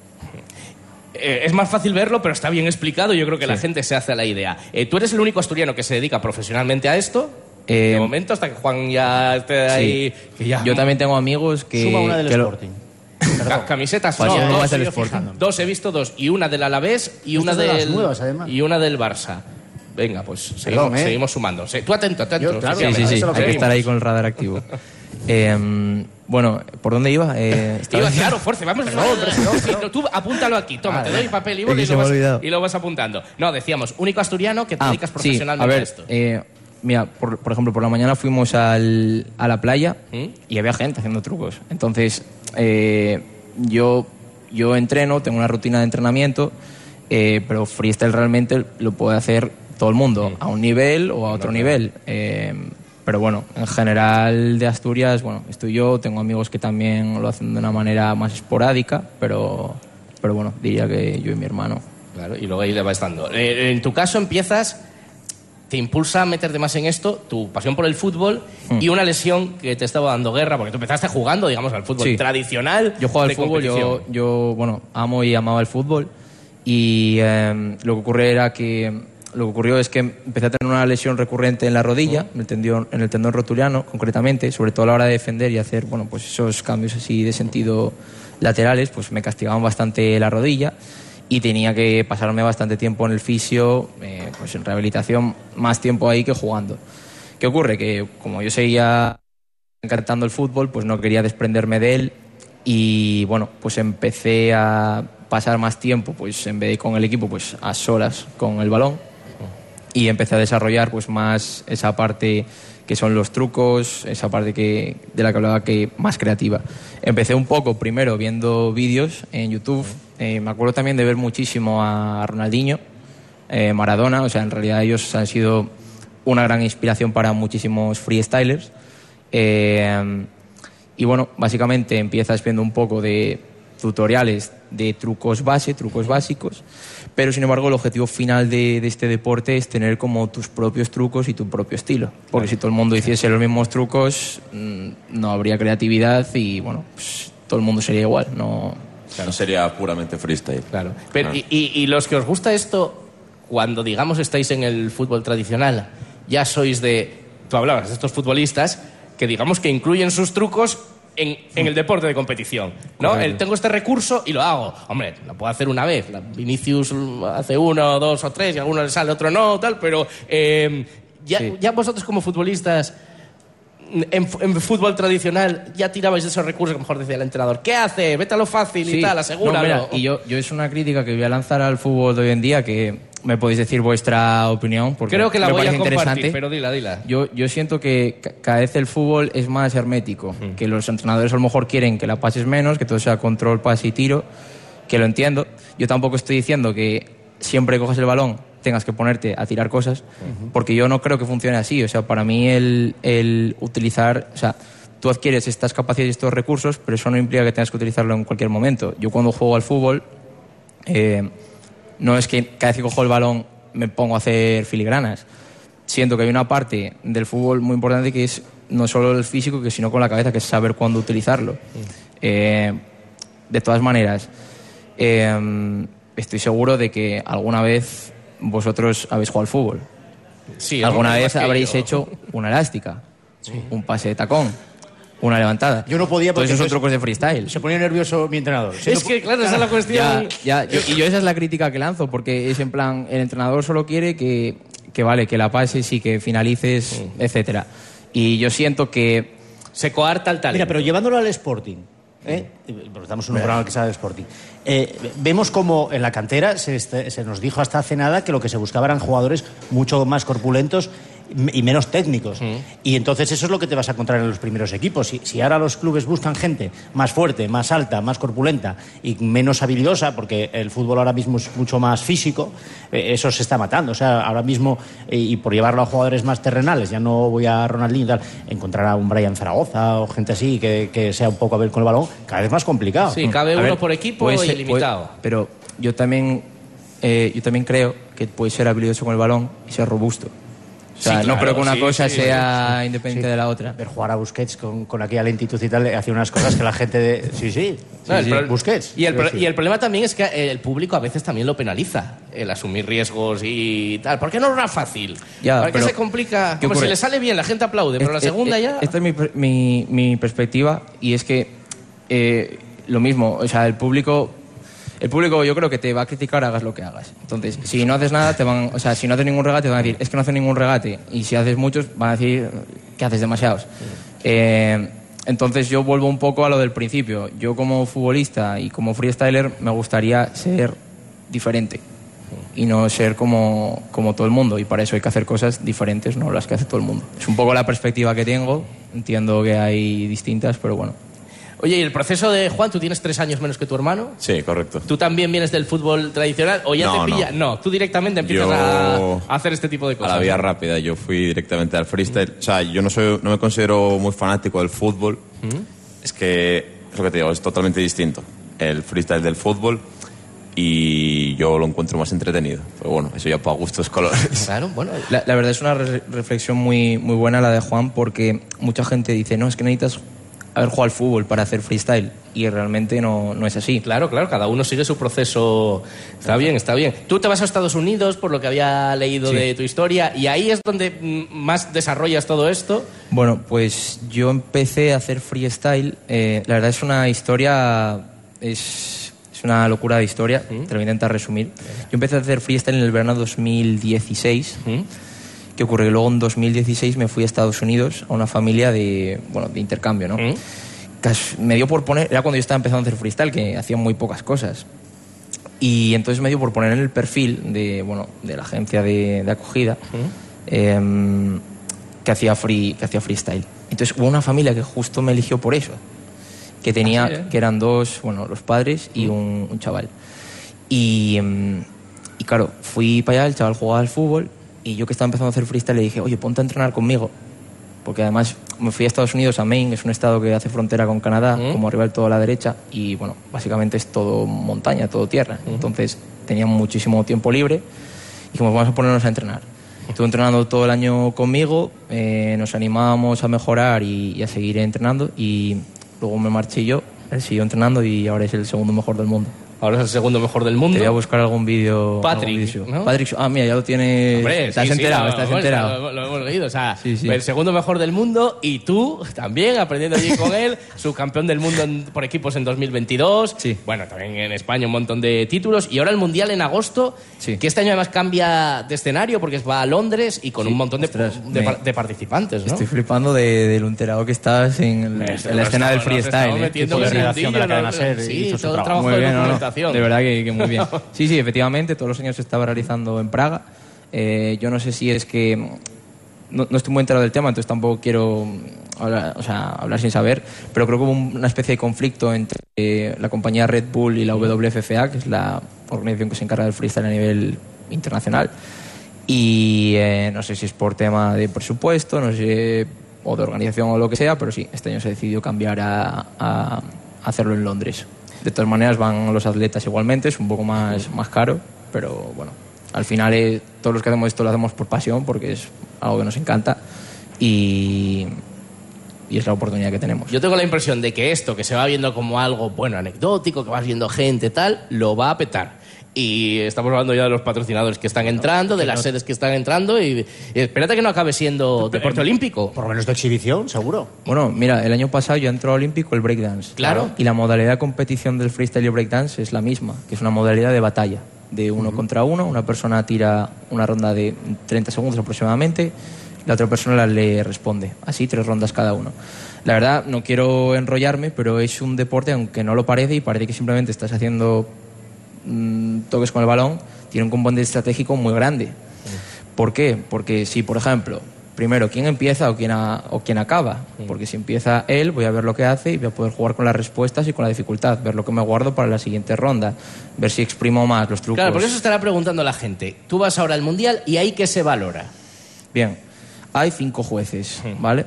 Eh, es más fácil verlo, pero está bien explicado. Yo creo que sí. la gente se hace la idea. Eh, ¿Tú eres el único asturiano que se dedica profesionalmente a esto? Eh, de momento, hasta que Juan ya esté ahí... Sí. Que ya... Yo también tengo amigos que... Suma una del que Sporting. Lo... Camisetas, pues no, no, dos, del dos, he visto dos. Y una del Alavés y una, de del, las nuevas, además. y una del Barça. Venga, pues seguimos, Perdón, ¿eh? seguimos sumando. Tú atento, atento. Yo, claro, sí, sí, sí. Hay que estar ahí con el radar activo. eh, bueno, ¿por dónde iba? Eh, iba claro, fuerza, vamos. Perdón, no, no, no. Tú apúntalo aquí, toma, ah, te doy papel y boli y, lo vas, y lo vas apuntando. No, decíamos, único asturiano que te ah, dedicas profesionalmente sí, a, ver, a esto. Eh, Mira, por, por ejemplo, por la mañana fuimos al, a la playa ¿Mm? y había gente haciendo trucos. Entonces, eh, yo, yo entreno, tengo una rutina de entrenamiento, eh, pero freestyle realmente lo puede hacer todo el mundo, ¿Mm? a un nivel o a otro no, nivel. Eh, pero bueno, en general de Asturias, bueno, estoy yo, tengo amigos que también lo hacen de una manera más esporádica, pero, pero bueno, diría que yo y mi hermano. Claro, y luego ahí le va estando. Eh, en tu caso empiezas... te impulsa a meterte más en esto, tu pasión por el fútbol mm. y una lesión que te estaba dando guerra, porque tú empezaste jugando, digamos, al fútbol sí. tradicional. Yo jugaba al fútbol, yo, yo, bueno, amo y amaba el fútbol y eh, lo que ocurrió era que lo que ocurrió es que empecé a tener una lesión recurrente en la rodilla, mm. en, el tendón, en el tendón rotuliano, concretamente, sobre todo a la hora de defender y hacer, bueno, pues esos cambios así de sentido laterales, pues me castigaban bastante la rodilla. Y tenía que pasarme bastante tiempo en el fisio, eh, pues en rehabilitación, más tiempo ahí que jugando. ¿Qué ocurre? Que como yo seguía encantando el fútbol, pues no quería desprenderme de él y bueno, pues empecé a pasar más tiempo, pues en vez de con el equipo, pues a solas con el balón y empecé a desarrollar pues más esa parte que son los trucos, esa parte que, de la que hablaba que más creativa. Empecé un poco primero viendo vídeos en YouTube. Eh, me acuerdo también de ver muchísimo a Ronaldinho, eh, Maradona, o sea, en realidad ellos han sido una gran inspiración para muchísimos freestylers. Eh, y bueno, básicamente empiezas viendo un poco de tutoriales de trucos base, trucos básicos, pero sin embargo el objetivo final de, de este deporte es tener como tus propios trucos y tu propio estilo, porque si todo el mundo hiciese los mismos trucos no habría creatividad y bueno, pues, todo el mundo sería igual, no... Claro. No sería puramente freestyle. Claro. Pero, y, y, y los que os gusta esto, cuando digamos estáis en el fútbol tradicional, ya sois de... Tú hablabas de estos futbolistas que digamos que incluyen sus trucos en, en el deporte de competición, ¿no? El, tengo este recurso y lo hago. Hombre, lo puedo hacer una vez. Vinicius hace uno, dos o tres y a alguno le sale, otro no, tal, pero eh, ya, sí. ya vosotros como futbolistas... En, en fútbol tradicional ya tirabais de esos recursos que mejor decía el entrenador. ¿Qué hace? Vete a lo fácil sí. y tal, asegúralo. No, mira, y yo, yo es una crítica que voy a lanzar al fútbol de hoy en día que me podéis decir vuestra opinión. Porque creo que la me voy a compartir, interesante. Pero dila, dila. Yo, yo siento que cada vez el fútbol es más hermético. Mm. Que los entrenadores a lo mejor quieren que la pases menos, que todo sea control, pase y tiro. Que lo entiendo. Yo tampoco estoy diciendo que siempre que coges el balón tengas que ponerte a tirar cosas, uh-huh. porque yo no creo que funcione así. O sea, para mí el, el utilizar... O sea, tú adquieres estas capacidades y estos recursos, pero eso no implica que tengas que utilizarlo en cualquier momento. Yo cuando juego al fútbol, eh, no es que cada vez que cojo el balón me pongo a hacer filigranas. Siento que hay una parte del fútbol muy importante que es no solo el físico, que sino con la cabeza, que es saber cuándo utilizarlo. Uh-huh. Eh, de todas maneras, eh, estoy seguro de que alguna vez... vosotros habéis jugado al fútbol. Sí, ¿Alguna vez habréis yo. hecho una elástica? Sí. Un pase de tacón, una levantada. Yo no podía porque... Todos esos son trucos de freestyle. Se ponía nervioso mi entrenador. Si es no... que, claro, esa es la cuestión. Ya, ya, yo, y yo esa es la crítica que lanzo, porque es en plan, el entrenador solo quiere que, que vale, que la pases y que finalices, sí. etcétera. Y yo siento que... Se coarta el talento. Mira, pero llevándolo al Sporting... ¿Eh? Estamos en un programa que sabe de Sporting. Eh, vemos como en la cantera se, se nos dijo hasta hace nada que lo que se buscaba eran jugadores mucho más corpulentos y menos técnicos. Mm. Y entonces eso es lo que te vas a encontrar en los primeros equipos. Si, si ahora los clubes buscan gente más fuerte, más alta, más corpulenta y menos habilidosa, porque el fútbol ahora mismo es mucho más físico, eh, eso se está matando. O sea, ahora mismo, eh, y por llevarlo a jugadores más terrenales, ya no voy a Ronaldinho y tal, encontrar a un Brian Zaragoza o gente así que, que sea un poco a ver con el balón, cada vez más complicado. Sí, cabe a uno ver, por equipo puede y ser, limitado. Puede, pero yo también, eh, yo también creo que puede ser habilidoso con el balón y ser robusto. O sea, sí, claro, no creo que una sí, cosa sí, sea sí, independiente sí. de la otra. Ver jugar a Busquets con, con aquella lentitud y tal, hacía unas cosas que la gente de... Sí, sí, no, sí, sí. Pro... Busquets. Y el, pro... y el problema también es que el público a veces también lo penaliza, el asumir riesgos y tal. ¿Por qué no era fácil? Ya, ¿Por qué se complica? Como si le sale bien, la gente aplaude, pero este, la segunda este, ya... Esta es mi, mi, mi perspectiva y es que eh, lo mismo, o sea, el público... El público yo creo que te va a criticar hagas lo que hagas. Entonces, si no haces nada, te van, o sea, si no haces ningún regate, te van a decir, es que no haces ningún regate. Y si haces muchos, van a decir que haces demasiados. Sí. Eh, entonces yo vuelvo un poco a lo del principio. Yo como futbolista y como freestyler me gustaría ser diferente y no ser como, como todo el mundo. Y para eso hay que hacer cosas diferentes, no las que hace todo el mundo. Es un poco la perspectiva que tengo. Entiendo que hay distintas, pero bueno. Oye, ¿y el proceso de Juan? ¿Tú tienes tres años menos que tu hermano? Sí, correcto. ¿Tú también vienes del fútbol tradicional o ya no, te pilla? No. no, tú directamente empiezas yo... a hacer este tipo de cosas. A la vía rápida, yo fui directamente al freestyle. O sea, yo no soy, no me considero muy fanático del fútbol. ¿Mm? Es que, es lo que te digo, es totalmente distinto. El freestyle del fútbol. y yo lo encuentro más entretenido. Pero bueno, eso ya para gustos colores. Claro, bueno. La, la verdad es una re- reflexión muy, muy buena la de Juan, porque mucha gente dice, no, es que necesitas haber jugado al fútbol para hacer freestyle, y realmente no, no es así. Claro, claro, cada uno sigue su proceso. Está bien, está bien. Tú te vas a Estados Unidos, por lo que había leído Sí. de tu historia, y ahí es donde mm, más desarrollas todo esto. Bueno, pues yo empecé a hacer freestyle. Eh, la verdad es una historia, es, es una locura de historia, te lo voy a intentar resumir. Yo empecé a hacer freestyle en el verano dos mil dieciséis. ¿Qué ocurre? Que luego en dos mil dieciséis me fui a Estados Unidos a una familia de, bueno, de intercambio, ¿no? Cas- Me dio por poner, era cuando yo estaba empezando a hacer freestyle, que hacía muy pocas cosas. Y entonces me dio por poner en el perfil de, bueno, de la agencia de, de acogida eh, que, hacía free, que hacía freestyle. Entonces hubo una familia que justo me eligió por eso, que tenía, ¿Ah, sí, eh? que eran dos, bueno, los padres y un, un chaval. Y, eh, y claro, fui para allá, el chaval jugaba al fútbol, y yo que estaba empezando a hacer freestyle le dije, oye, ponte a entrenar conmigo. Porque además me fui a Estados Unidos, a Maine, es un estado que hace frontera con Canadá, Mm. como arriba del todo a la derecha, y bueno, básicamente es todo montaña, todo tierra. Entonces tenía muchísimo tiempo libre y dijimos, vamos a ponernos a entrenar. Estuve entrenando todo el año conmigo, eh, nos animábamos a mejorar y, y a seguir entrenando, y luego me marché yo, él siguió entrenando y ahora es el segundo mejor del mundo. Ahora es el segundo mejor del mundo. Te voy a buscar algún vídeo. Patrick, algún vídeo. ¿no? Patrick, ah, mira, ya lo tienes. Hombre, estás sí, sí, enterado, lo- estás lo- enterado. Lo, lo hemos leído, o sea, Sí, sí. el segundo mejor del mundo, y tú también aprendiendo allí con él, subcampeón del mundo en- por equipos en dos mil veintidós. Bueno, también en España un montón de títulos, y ahora el Mundial en agosto, que este año además cambia de escenario porque va a Londres y con un montón de, de, me- par- de participantes, ¿no? Estoy flipando de, de lo enterado que estás en, el- Nos en la escena del estamos- nos freestyle. estamos ¿eh? metiendo en el mundillo, ¿no? Sí, todo el trabajo Muy de bien, no, no. documentación. De verdad que, que muy bien. Sí, sí, efectivamente, todos los años se estaba realizando en Praga. Eh, yo no sé si es que no, no estoy muy enterado del tema, entonces tampoco quiero hablar, o sea, hablar sin saber, pero creo que hubo una especie de conflicto entre eh, la compañía Red Bull y la W F F A, que es la organización que se encarga del freestyle a nivel internacional. Y eh, no sé si es por tema de presupuesto, no sé, o de organización o lo que sea, pero sí, este año se decidió cambiar a, a hacerlo en Londres. De todas maneras van los atletas igualmente, es un poco más, más caro, pero bueno, al final eh, todos los que hacemos esto lo hacemos por pasión, porque es algo que nos encanta y, y es la oportunidad que tenemos. Yo tengo la impresión de que esto, que se va viendo como algo, bueno, anecdótico, que vas viendo gente, tal, lo va a petar. Y estamos hablando ya de los patrocinadores que están entrando, de las sedes que están entrando, y, y espérate que no acabe siendo deporte olímpico. Por lo menos de exhibición, seguro. Bueno, mira, el año pasado ya entró olímpico el breakdance. Claro. Y la modalidad de competición del freestyle y breakdance es la misma, que es una modalidad de batalla, de uno contra uno. Una persona tira una ronda de treinta segundos aproximadamente, la otra persona le responde. Así, tres rondas cada uno. La verdad, no quiero enrollarme, pero es un deporte, aunque no lo parece, y parece que simplemente estás haciendo mm, toques con el balón, tiene un componente estratégico muy grande. ¿Por qué? Porque si, por ejemplo, primero, ¿quién empieza o quién, a- o quién acaba? Porque si empieza él, voy a ver lo que hace y voy a poder jugar con las respuestas y con la dificultad, ver lo que me guardo para la siguiente ronda, ver si exprimo más los trucos. Claro, por eso estará preguntando la gente. Tú vas ahora al Mundial y ahí qué se valora. Bien, hay cinco jueces, ¿vale?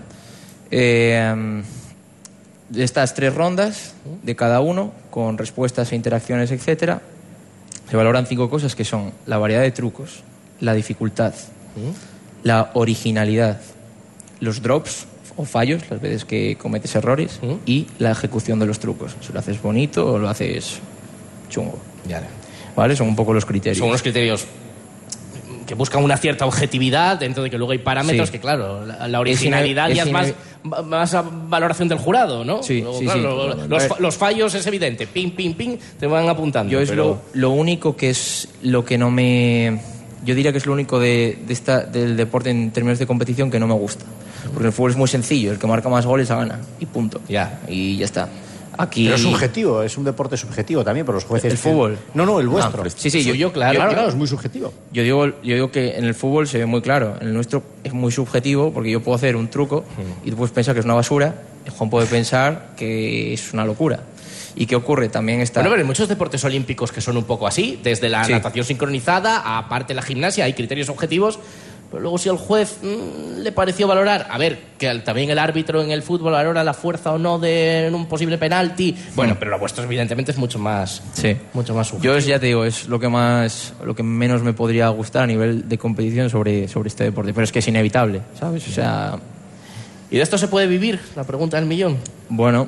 Eh, de estas tres rondas de cada uno, con respuestas e interacciones, etcétera, se valoran cinco cosas que son la variedad de trucos, la dificultad, la originalidad, los drops o fallos, las veces que cometes errores, y la ejecución de los trucos. Si lo haces bonito o lo haces chungo. ¿Vale? Son un poco los criterios. Son unos criterios que buscan una cierta objetividad, dentro de que luego hay parámetros Sí. que, claro, la, la originalidad Es ya es más, ine- más a valoración del jurado, ¿no? Sí, Luego, sí, claro, sí. lo- Los, A ver. fa- los fallos es evidente, ping, ping, ping, te van apuntando. Yo es pero... lo, lo único que es lo que no me... Yo diría que es lo único de, de esta, del deporte en términos de competición que no me gusta. Porque el fútbol es muy sencillo, el que marca más goles gana, y punto. Ya. Y ya está. Aquí... Pero es subjetivo, es un deporte subjetivo también por los jueces. ¿El fútbol? No, no, el vuestro. Ah, sí, sí, yo, yo, claro, yo- claro, es muy subjetivo. Yo digo, yo digo que en el fútbol se ve muy claro. En el nuestro es muy subjetivo porque yo puedo hacer un truco y tú puedes pensar que es una basura, y Juan puede pensar que es una locura. ¿Y qué ocurre? También está... Bueno, pero hay muchos deportes olímpicos que son un poco así, desde la Sí. natación sincronizada, aparte la gimnasia, hay criterios objetivos. Pero luego si el juez mmm, le pareció valorar, a ver, que el, también el árbitro en el fútbol valora la fuerza o no de en un posible penalti. Bueno, pero lo vuestro evidentemente es mucho más, sí. mucho más subjetivo. Yo es, ya te digo, es lo que más, lo que menos me podría gustar a nivel de competición sobre, sobre este deporte. Pero es que es inevitable, ¿sabes? O sea... ¿Y de esto se puede vivir? La pregunta del millón. Bueno,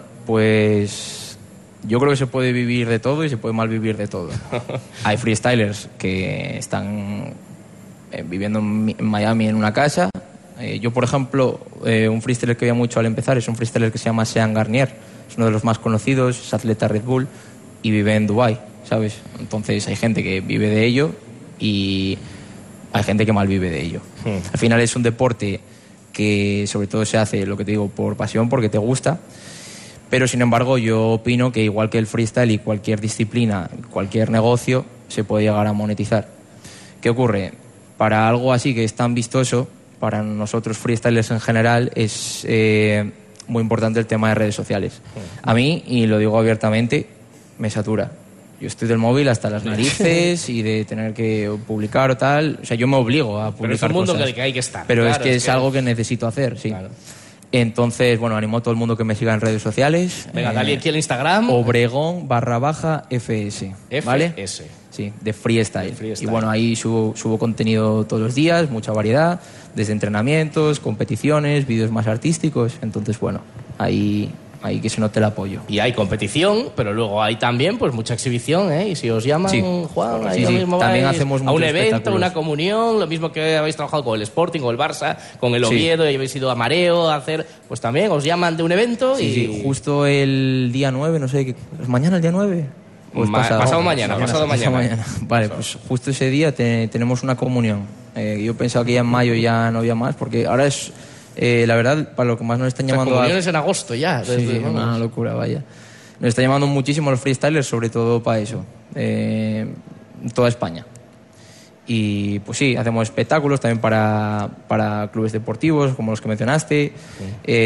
pues yo creo que se puede vivir de todo y se puede mal vivir de todo. Hay freestylers que están eh, viviendo en Miami en una casa. Eh, yo, por ejemplo, eh, un freestyler que veía mucho al empezar es un freestyler que se llama Sean Garnier. Es uno de los más conocidos, es atleta Red Bull y vive en Dubái, ¿sabes? Entonces hay gente que vive de ello y hay gente que mal vive de ello. Hmm. Al final es un deporte que sobre todo se hace, lo que te digo, por pasión, porque te gusta. Pero, sin embargo, yo opino que igual que el freestyle y cualquier disciplina, cualquier negocio, se puede llegar a monetizar. ¿Qué ocurre? Para algo así que es tan vistoso, para nosotros freestylers en general, es eh, muy importante el tema de redes sociales. A mí, y lo digo abiertamente, me satura. Yo estoy del móvil hasta las narices y de tener que publicar o tal. O sea, yo me obligo a publicar Pero es un mundo cosas. en el que hay que estar. Pero claro, es que es, es que algo que necesito hacer, sí. Claro. Entonces, bueno, animo a todo el mundo que me siga en redes sociales. Venga, dale aquí el Instagram. Obregón barra baja F S. ¿Vale? F S. Sí, de freestyle. de freestyle. Y bueno, ahí subo, subo contenido todos los días, mucha variedad, desde entrenamientos, competiciones, vídeos más artísticos. Entonces, bueno, ahí, ahí que se note el apoyo. Y hay competición, pero luego hay también pues mucha exhibición, ¿eh? Y si os llaman, sí. Juan, ahí sí, lo sí. mismo también hacemos a un evento, una comunión, lo mismo que habéis trabajado con el Sporting o el Barça, con el Oviedo, sí. y habéis ido a Mareo a hacer, pues también os llaman de un evento. Sí, y sí. Justo el día nueve, no sé, ¿es mañana el día nueve? Pues Ma pasado, pasado mañana, mañana, pasado mañana. mañana. Vale, pues justo ese día te, tenemos una comunión. Eh, yo pensaba que ya en mayo ya no había más, porque ahora es, eh, la verdad, para lo que más nos están llamando... O sea, comuniones a... en agosto ya. Sí, desde, sí una locura, vaya. Nos están llamando muchísimo los freestylers, sobre todo para eso. Eh, toda España. Y pues sí, hacemos espectáculos también para, para clubes deportivos, como los que mencionaste. Sí.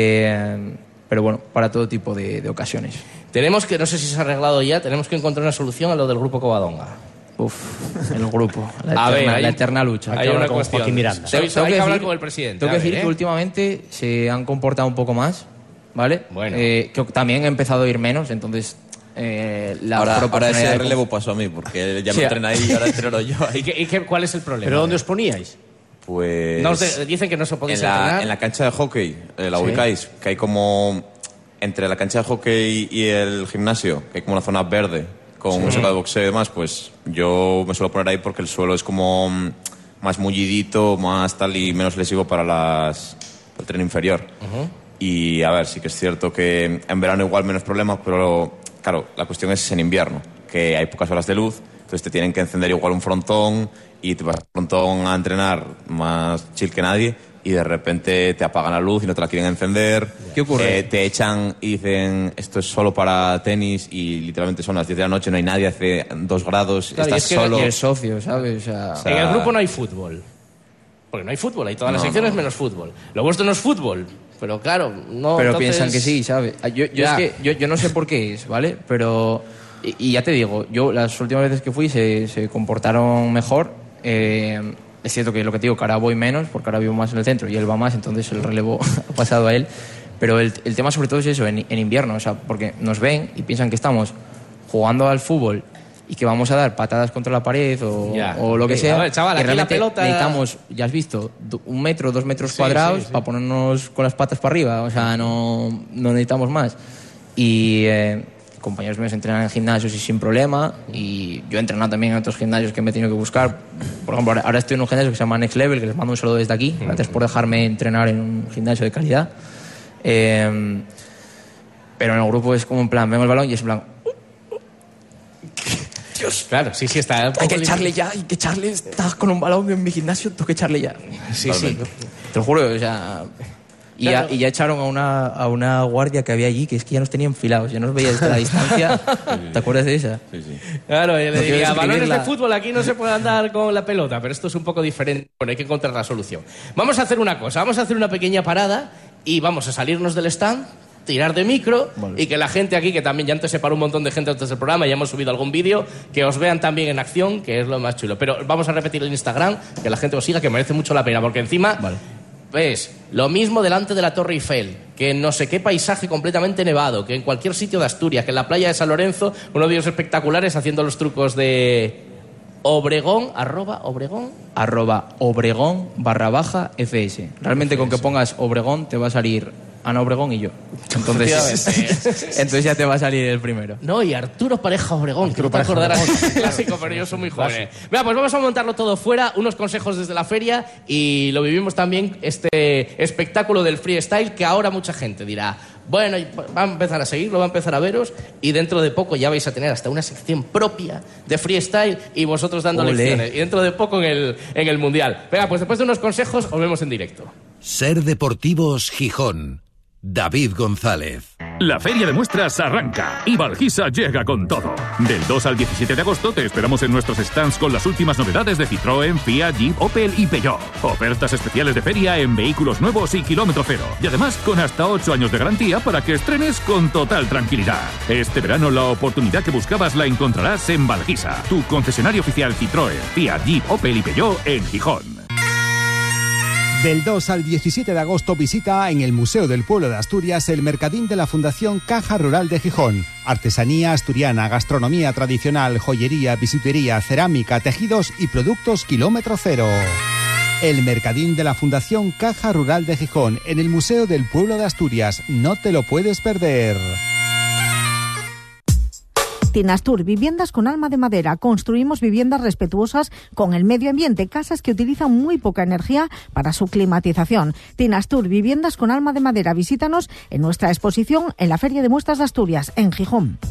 Eh, pero bueno, para todo tipo de, de ocasiones. Tenemos que, no sé si se ha arreglado ya, tenemos que encontrar una solución a lo del grupo Covadonga. Uf, el grupo, la eterna, a ver, hay, la eterna lucha. Hay, hay una cuestión. Joaquín Miranda. Tengo, tengo hay que, que hablar con el presidente. Tengo que ver, decir ¿eh? que últimamente se han comportado un poco más, ¿vale? Bueno. Eh, que también he empezado a ir menos, entonces... Eh, la ahora, ahora ese relevo pasó a mí, porque ya me sí. entrené ahí y ahora entreno yo ahí. ¿Y, qué, y qué, cuál es el problema? ¿Pero dónde os poníais? Pues... No os de, dicen que no se podéis en la, entrenar. En la cancha de hockey, eh, la ¿Sí? ubicáis, que hay como... Entre la cancha de hockey y el gimnasio, que hay como una zona verde con sí. música de boxeo y demás, pues yo me suelo poner ahí porque el suelo es como más mullidito, más tal y menos lesivo para, las, para el tren inferior. Uh-huh. Y a ver, sí que es cierto que en verano igual menos problemas, pero claro, la cuestión es en invierno, que hay pocas horas de luz, entonces te tienen que encender igual un frontón y te vas al frontón a entrenar más chill que nadie. Y de repente te apagan la luz y no te la quieren encender. ¿Qué ocurre? Eh, te echan y dicen esto es solo para tenis y literalmente son las diez de la noche, no hay nadie, hace dos grados, claro, estás y es que solo. Y el socio, ¿sabes? O sea, o sea, en el grupo no hay fútbol. Porque no hay fútbol, hay todas no, las secciones no. menos fútbol. Lo vuestro no es fútbol, pero claro, no. Pero entonces... piensan que sí, ¿sabes? Yo, yo, es que, yo, yo no sé por qué es, ¿vale? Pero. Y, y ya te digo, yo las últimas veces que fui se, se comportaron mejor. Eh, Es cierto que lo que te digo, que ahora voy menos, porque ahora vivo más en el centro y él va más, entonces el relevo ha pasado a él. Pero el, el tema sobre todo es eso, en, en invierno, o sea, porque nos ven y piensan que estamos jugando al fútbol y que vamos a dar patadas contra la pared o, ya, o lo que okay. sea. A ver, chaval, y aquí realmente la pelota... necesitamos, ya has visto, un metro, dos metros sí, cuadrados sí, sí. para ponernos con las patas para arriba, o sea, no, no necesitamos más. Y... Eh, compañeros míos entrenan en gimnasios y sin problema, y yo he entrenado también en otros gimnasios que me he tenido que buscar. Por ejemplo, ahora estoy en un gimnasio que se llama Next Level, que les mando un saludo desde aquí. Gracias por dejarme entrenar en un gimnasio de calidad. Eh, pero en el grupo es como en plan, vengo el balón y es en plan... Dios, claro, sí, sí, está... Hay que echarle ya, hay que echarle... Estás con un balón en mi gimnasio, tengo que echarle ya. Sí, Totalmente. sí. Te lo juro, o sea... Y, claro. ya, y ya echaron a una, a una guardia que había allí, que es que ya nos tenían enfilados, ya nos veía desde la distancia. ¿Te acuerdas de esa? Sí, sí. Claro, yo le no diría, balones de fútbol aquí no se puede andar con la pelota, pero esto es un poco diferente. Bueno, hay que encontrar la solución. Vamos a hacer una cosa, vamos a hacer una pequeña parada y vamos a salirnos del stand tirar de micro Vale. y que la gente aquí, que también ya antes se paró un montón de gente antes del programa, ya hemos subido algún vídeo, que os vean también en acción, que es lo más chulo. Pero vamos a repetir el Instagram, que la gente os siga, que merece mucho la pena, porque encima Vale. ves lo mismo delante de la Torre Eiffel, que en no sé qué paisaje completamente nevado, que en cualquier sitio de Asturias, que en la playa de San Lorenzo, unos vídeos espectaculares haciendo los trucos de Obregón, arroba Obregón. Arroba Obregón barra baja F S. Realmente con que pongas Obregón te va a salir Ana Obregón y yo. Entonces, entonces ya te va a salir el primero. No, y Arturo Pareja Obregón, que no te acordarás de ese clásico, pero yo soy muy joven. Venga, pues vamos a montarlo todo fuera, unos consejos desde la feria, y lo vivimos también este espectáculo del freestyle, que ahora mucha gente dirá, bueno, va a empezar a seguirlo, va a empezar a veros, y dentro de poco ya vais a tener hasta una sección propia de freestyle y vosotros dando Olé. lecciones. Y dentro de poco en el, en el Mundial. Venga, pues después de unos consejos os vemos en directo. Ser Deportivos Gijón. David González. La Feria de Muestras arranca y Valgisa llega con todo. Del dos al diecisiete de agosto te esperamos en nuestros stands con las últimas novedades de Citroën, Fiat, Jeep, Opel y Peugeot. Ofertas especiales de feria en vehículos nuevos y kilómetro cero. Y además con hasta ocho años de garantía para que estrenes con total tranquilidad. Este verano la oportunidad que buscabas la encontrarás en Valgisa, tu concesionario oficial Citroën, Fiat, Jeep, Opel y Peugeot en Gijón. Del dos al diecisiete de agosto visita en el Museo del Pueblo de Asturias el mercadín de la Fundación Caja Rural de Gijón. Artesanía asturiana, gastronomía tradicional, joyería, bisutería, cerámica, tejidos y productos kilómetro cero. El mercadín de la Fundación Caja Rural de Gijón en el Museo del Pueblo de Asturias. No te lo puedes perder. Tinastur, viviendas con alma de madera. Construimos viviendas respetuosas con el medio ambiente, casas que utilizan muy poca energía para su climatización. Tinastur, viviendas con alma de madera. Visítanos en nuestra exposición en la Feria de Muestras de Asturias, en Gijón.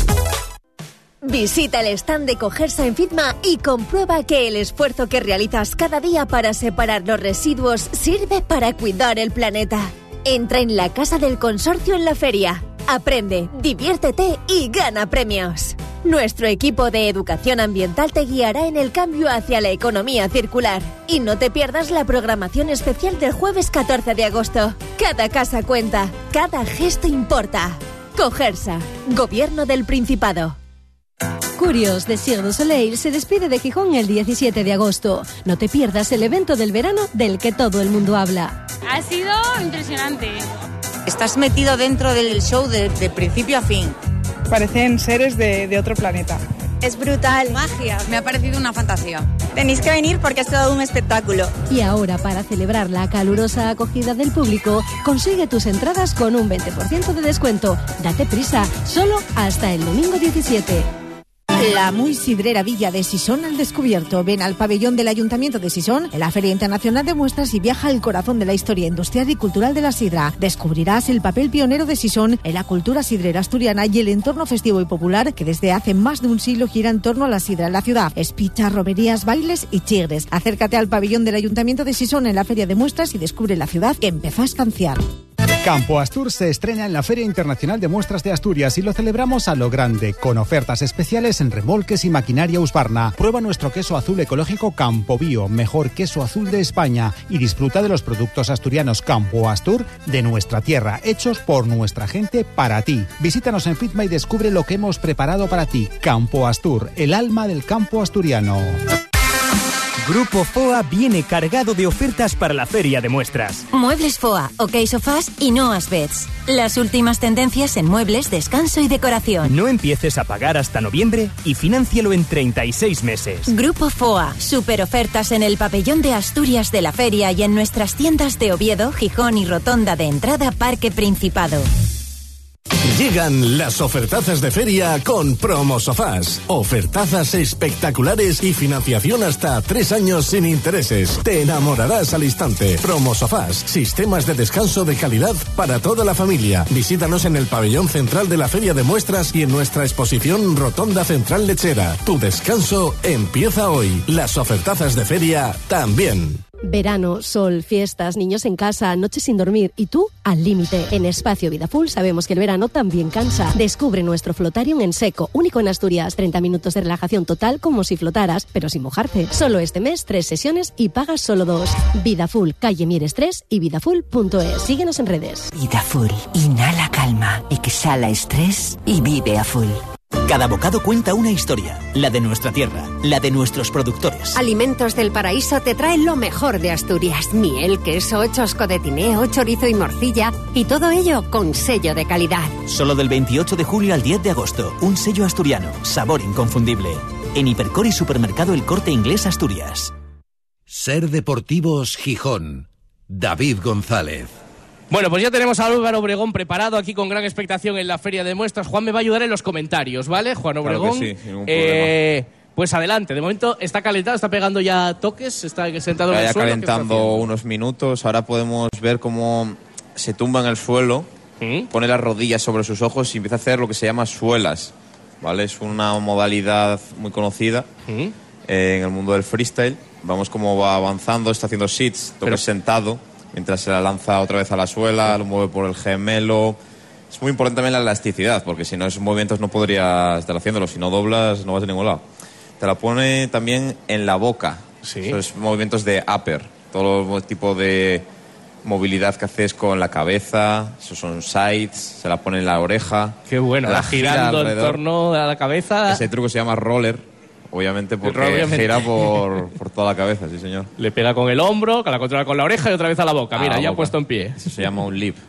Visita el stand de Cogersa en Fitma y comprueba que el esfuerzo que realizas cada día para separar los residuos sirve para cuidar el planeta. Entra en la Casa del Consorcio en la feria. Aprende, diviértete y gana premios. Nuestro equipo de educación ambiental te guiará en el cambio hacia la economía circular. Y no te pierdas la programación especial del jueves catorce de agosto. Cada casa cuenta, cada gesto importa. Cogersa, Gobierno del Principado. Curios de Cirque du Soleil se despide de Gijón el diecisiete de agosto. No te pierdas el evento del verano del que todo el mundo habla. Ha sido impresionante. Estás metido dentro del show de, de principio a fin. Parecen seres de, de otro planeta. Es brutal. Magia. Me ha parecido una fantasía. Tenéis que venir porque es todo un espectáculo. Y ahora, para celebrar la calurosa acogida del público, consigue tus entradas con un veinte por ciento de descuento. Date prisa, solo hasta el domingo diecisiete. La muy sidrera villa de Sison al descubierto. Ven al pabellón del Ayuntamiento de Sison en la Feria Internacional de Muestras y viaja al corazón de la historia industrial y cultural de la sidra. Descubrirás el papel pionero de Sison en la cultura sidrera asturiana y el entorno festivo y popular que desde hace más de un siglo gira en torno a la sidra en la ciudad. Espichas, romerías, bailes y chigres. Acércate al pabellón del Ayuntamiento de Sison en la Feria de Muestras y descubre la ciudad que empezó a estanciar. Campo Astur se estrena en la Feria Internacional de Muestras de Asturias y lo celebramos a lo grande, con ofertas especiales en remolques y maquinaria Husqvarna. Prueba nuestro queso azul ecológico Campo Bio, mejor queso azul de España, y disfruta de los productos asturianos Campo Astur de nuestra tierra, hechos por nuestra gente para ti. Visítanos en Fitma y descubre lo que hemos preparado para ti. Campo Astur, el alma del campo asturiano. Grupo Foa viene cargado de ofertas para la Feria de Muestras. Muebles Foa, OK Sofás y Noas Beds. Las últimas tendencias en muebles, descanso y decoración. No empieces a pagar hasta noviembre y financialo en treinta y seis meses. Grupo Foa, super ofertas en el pabellón de Asturias de la Feria y en nuestras tiendas de Oviedo, Gijón y Rotonda de Entrada Parque Principado. Llegan las ofertazas de feria con Promosofás. Ofertazas espectaculares y financiación hasta tres años sin intereses. Te enamorarás al instante. Promosofás, sistemas de descanso de calidad para toda la familia. Visítanos en el pabellón central de la Feria de Muestras y en nuestra exposición Rotonda Central Lechera. Tu descanso empieza hoy. Las ofertazas de feria también. Verano, sol, fiestas, niños en casa, noches sin dormir y tú al límite. En Espacio Vida Full sabemos que el verano también cansa. Descubre nuestro Flotarium en seco, único en Asturias. treinta minutos de relajación total como si flotaras, pero sin mojarte. Solo este mes, tres sesiones y pagas solo dos. Vida Full, calle Mieres tres y vidafull punto es. Síguenos en redes. Vida Full. Inhala calma, exhala estrés y vive a full. Cada bocado cuenta una historia, la de nuestra tierra, la de nuestros productores. Alimentos del Paraíso te trae lo mejor de Asturias. Miel, queso, chosco de tineo, chorizo y morcilla. Y todo ello con sello de calidad. Solo del veintiocho de julio al diez de agosto. Un sello asturiano, sabor inconfundible. En Hipercor y Supermercado El Corte Inglés Asturias. Ser Deportivos Gijón. David González. Bueno, pues ya tenemos a Álvaro Obregón preparado aquí con gran expectación en la Feria de Muestras. Juan me va a ayudar en los comentarios, ¿vale? Juan Obregón. Claro que sí, ningún eh, pues adelante, de momento está calentado, está pegando ya toques, está sentado en el ya suelo. Ya calentando unos minutos, ahora podemos ver cómo se tumba en el suelo, ¿Mm? pone las rodillas sobre sus ojos y empieza a hacer lo que se llama suelas, ¿vale? Es una modalidad muy conocida ¿Mm? eh, en el mundo del freestyle. Vamos cómo va avanzando, está haciendo sits, toques Pero... sentado. Mientras se la lanza otra vez a la suela, lo mueve por el gemelo. Es muy importante también la elasticidad, porque si no, esos movimientos no podrías estar haciéndolo. Si no doblas, no vas a ningún lado. Te la pone también en la boca. Sí. Esos movimientos de upper. Todo tipo de movilidad que haces con la cabeza. Esos son sides. Se la pone en la oreja. Qué bueno. La girando en torno a la cabeza. Ese truco se llama roller. Obviamente porque Obviamente. gira por, por toda la cabeza, sí señor. Le pega con el hombro, que la controla con la oreja y otra vez a la boca. A Mira, la ya boca. puesto en pie. Eso se llama un lip.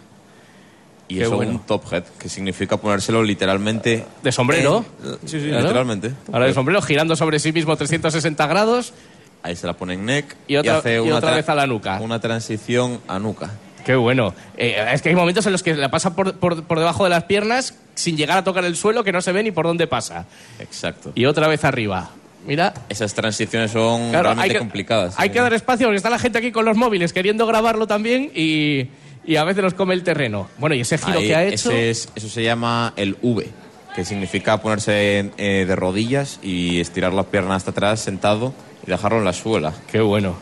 Y Qué eso bueno. un top head, que significa ponérselo literalmente... ¿De sombrero? En... Sí, sí, ¿Claro? literalmente. Ahora de sombrero, girando sobre sí mismo trescientos sesenta grados. Ahí se la pone en neck y, otra, y hace y una otra vez a la nuca. Una transición a nuca. Qué bueno. Eh, es que hay momentos en los que la pasa por, por, por debajo de las piernas sin llegar a tocar el suelo, que no se ve ni por dónde pasa. Exacto. Y otra vez arriba. Mira. Esas transiciones son claro, realmente hay que, complicadas. Hay ¿sí? que dar espacio porque está la gente aquí con los móviles queriendo grabarlo también y, y a veces nos come el terreno. Bueno, y ese giro Ahí, que ha hecho... Ese es, eso se llama el V, que significa ponerse eh, de rodillas y estirar las piernas hasta atrás sentado y dejarlo en la suela. Qué bueno.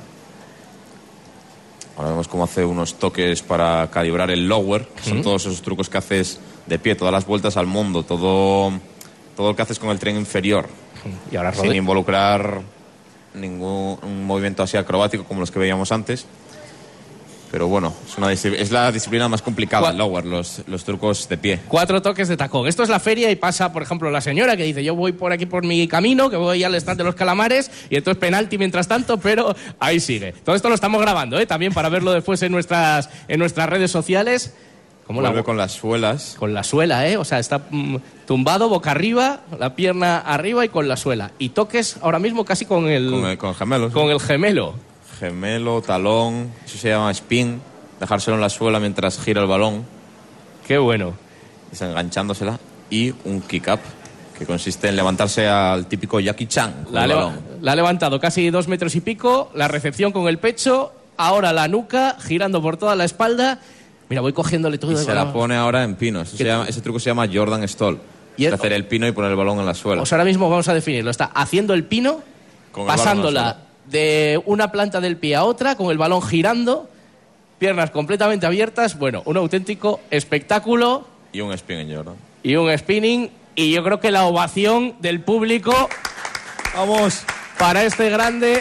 Ahora vemos cómo hace unos toques para calibrar el lower, que son ¿Mm? todos esos trucos que haces de pie, todas las vueltas al mundo, todo, todo lo que haces con el tren inferior. Y ahora sin involucrar ningún un movimiento así acrobático como los que veíamos antes. Pero bueno, es, una, es la disciplina más complicada, el lower, los, los trucos de pie. Cuatro toques de tacón. Esto es la feria y pasa, por ejemplo, la señora que dice, yo voy por aquí por mi camino, que voy al stand de los calamares, y entonces penalti mientras tanto, pero ahí sigue. Todo esto lo estamos grabando, ¿eh? También para verlo después en nuestras, en nuestras redes sociales. ¿Cómo Vuelve la... con las suelas. Con la suela, ¿eh? O sea, está mm, tumbado boca arriba, la pierna arriba y con la suela. Y toques ahora mismo casi con el... Con el, con el gemelo. Con sí. el gemelo. Gemelo, talón, eso se llama spin, dejárselo en la suela mientras gira el balón. Qué bueno. Desenganchándosela. Y un kick-up, que consiste en levantarse al típico Jackie Chan. La, leva- la ha levantado casi dos metros y pico, la recepción con el pecho, ahora la nuca, girando por toda la espalda... Mira, voy cogiéndole todo y el se balón. La pone ahora en pino. Eso se llama, ese truco se llama Jordan Stall. Y es hacer el pino y poner el balón en la suela. Pues ahora mismo vamos a definirlo. Está haciendo el pino, con pasándola el de una planta del pie a otra, con el balón girando, piernas completamente abiertas. Bueno, un auténtico espectáculo. Y un spin en Jordan. Y un spinning. Y yo creo que la ovación del público... Vamos. Para este grande...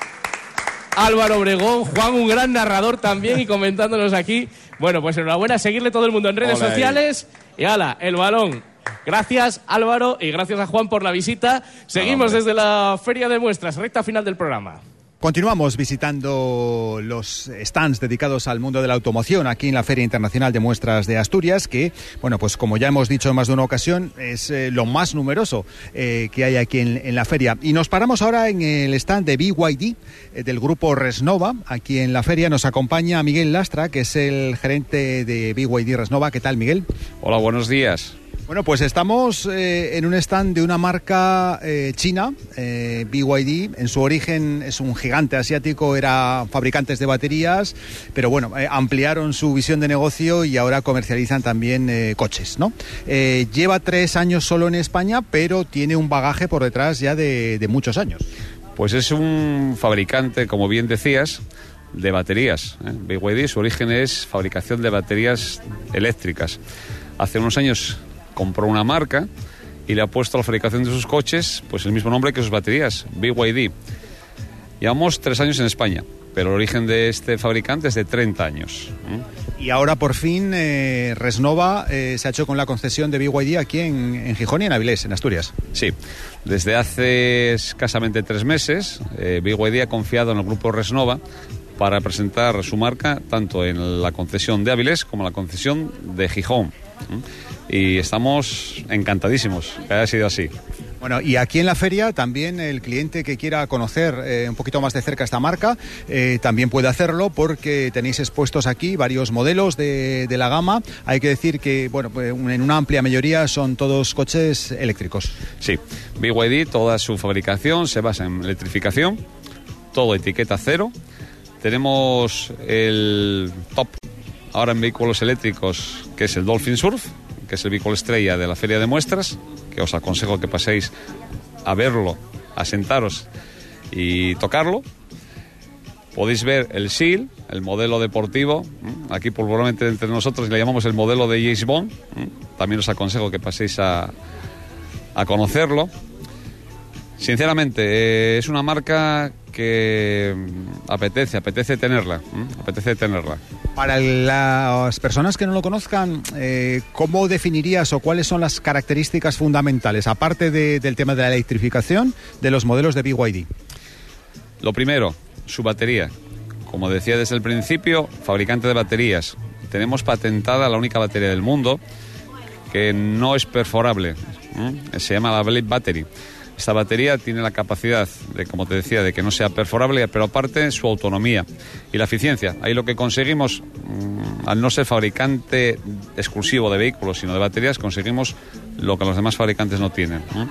Álvaro Obregón, Juan, un gran narrador también y comentándonos aquí. Bueno, pues enhorabuena, seguirle todo el mundo en redes Hola, sociales. Y ala, el balón. Gracias, Álvaro, y gracias a Juan por la visita. Seguimos no, desde la Feria de Muestras, recta final del programa. Continuamos visitando los stands dedicados al mundo de la automoción aquí en la Feria Internacional de Muestras de Asturias, que, bueno, pues como ya hemos dicho en más de una ocasión, es eh, lo más numeroso eh, que hay aquí en, en la feria. Y nos paramos ahora en el stand de B Y D, eh, del grupo Resnova. Aquí en la feria nos acompaña Miguel Lastra, que es el gerente de B Y D Resnova. ¿Qué tal, Miguel? Hola, buenos días. Bueno, pues estamos eh, en un stand de una marca eh, china, eh, B Y D. En su origen es un gigante asiático, era fabricantes de baterías, pero bueno, eh, ampliaron su visión de negocio y ahora comercializan también eh, coches, ¿no? Eh, lleva tres años solo en España, pero tiene un bagaje por detrás ya de, de muchos años. Pues es un fabricante, como bien decías, de baterías. ¿eh? B Y D, su origen es fabricación de baterías eléctricas. Hace unos años compró una marca y le ha puesto a la fabricación de sus coches pues el mismo nombre que sus baterías, B Y D. Llevamos tres años en España, pero el origen de este fabricante es de treinta años. ¿eh? Y ahora por fin eh, Resnova eh, se ha hecho con la concesión de B Y D aquí en, en Gijón y en Avilés, en Asturias. Sí, desde hace escasamente tres meses eh, B Y D ha confiado en el grupo Resnova para presentar su marca tanto en la concesión de Avilés como en la concesión de Gijón. ¿eh? Y estamos encantadísimos que haya sido así. Bueno, y aquí en la feria también el cliente que quiera conocer eh, un poquito más de cerca esta marca eh, también puede hacerlo, porque tenéis expuestos aquí varios modelos de, de la gama. Hay que decir que, bueno, pues en una amplia mayoría son todos coches eléctricos. Sí, B Y D, toda su fabricación se basa en electrificación, todo etiqueta cero. Tenemos el top ahora en vehículos eléctricos, que es el Dolphin Surf, que es el vehículo estrella de la feria de muestras, que os aconsejo que paséis a verlo, a sentaros y tocarlo. Podéis ver el Seal, el modelo deportivo, aquí probablemente entre nosotros le llamamos el modelo de James Bond. También os aconsejo que paséis a, a conocerlo. Sinceramente, eh, es una marca que apetece, apetece tenerla, ¿eh? apetece tenerla. Para las personas que no lo conozcan, eh, ¿cómo definirías o cuáles son las características fundamentales, aparte de, del tema de la electrificación, de los modelos de B Y D? Lo primero, su batería. Como decía desde el principio, fabricante de baterías. Tenemos patentada la única batería del mundo que no es perforable, ¿eh? Se llama la Blade Battery. Esta batería tiene la capacidad de, como te decía, de que no sea perforable, pero aparte su autonomía y la eficiencia. Ahí lo que conseguimos, mmm, al no ser fabricante exclusivo de vehículos, sino de baterías, conseguimos lo que los demás fabricantes no tienen. ¿eh?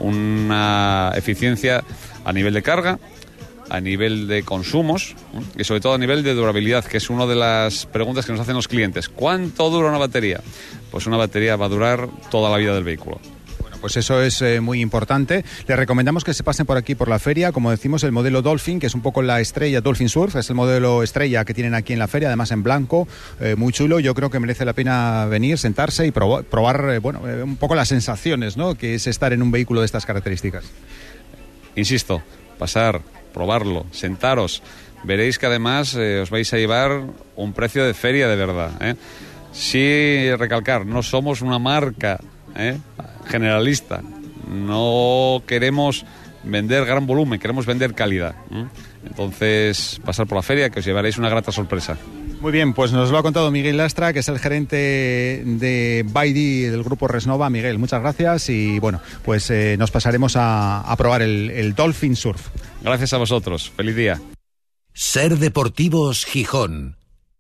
Una eficiencia a nivel de carga, a nivel de consumos, ¿eh? y sobre todo a nivel de durabilidad, que es una de las preguntas que nos hacen los clientes. ¿Cuánto dura una batería? Pues una batería va a durar toda la vida del vehículo. Pues eso es eh, muy importante. Les recomendamos que se pasen por aquí por la feria. Como decimos, el modelo Dolphin, que es un poco la estrella, Dolphin Surf, es el modelo estrella que tienen aquí en la feria, además en blanco, eh, muy chulo. Yo creo que merece la pena venir, sentarse y probar, probar eh, bueno, eh, un poco las sensaciones, ¿no?, que es estar en un vehículo de estas características. Insisto, pasar, probarlo, sentaros. Veréis que además eh, os vais a llevar un precio de feria de verdad. ¿eh? Sí, recalcar, no somos una marca ¿eh? generalista, no queremos vender gran volumen, queremos vender calidad. ¿eh? Entonces, pasar por la feria, que os llevaréis una grata sorpresa. Muy bien, pues nos lo ha contado Miguel Lastra, que es el gerente de B Y D del grupo Resnova. Miguel, muchas gracias y bueno, pues eh, nos pasaremos a, a probar el, el Dolphin Surf. Gracias a vosotros, feliz día. Ser Deportivos Gijón.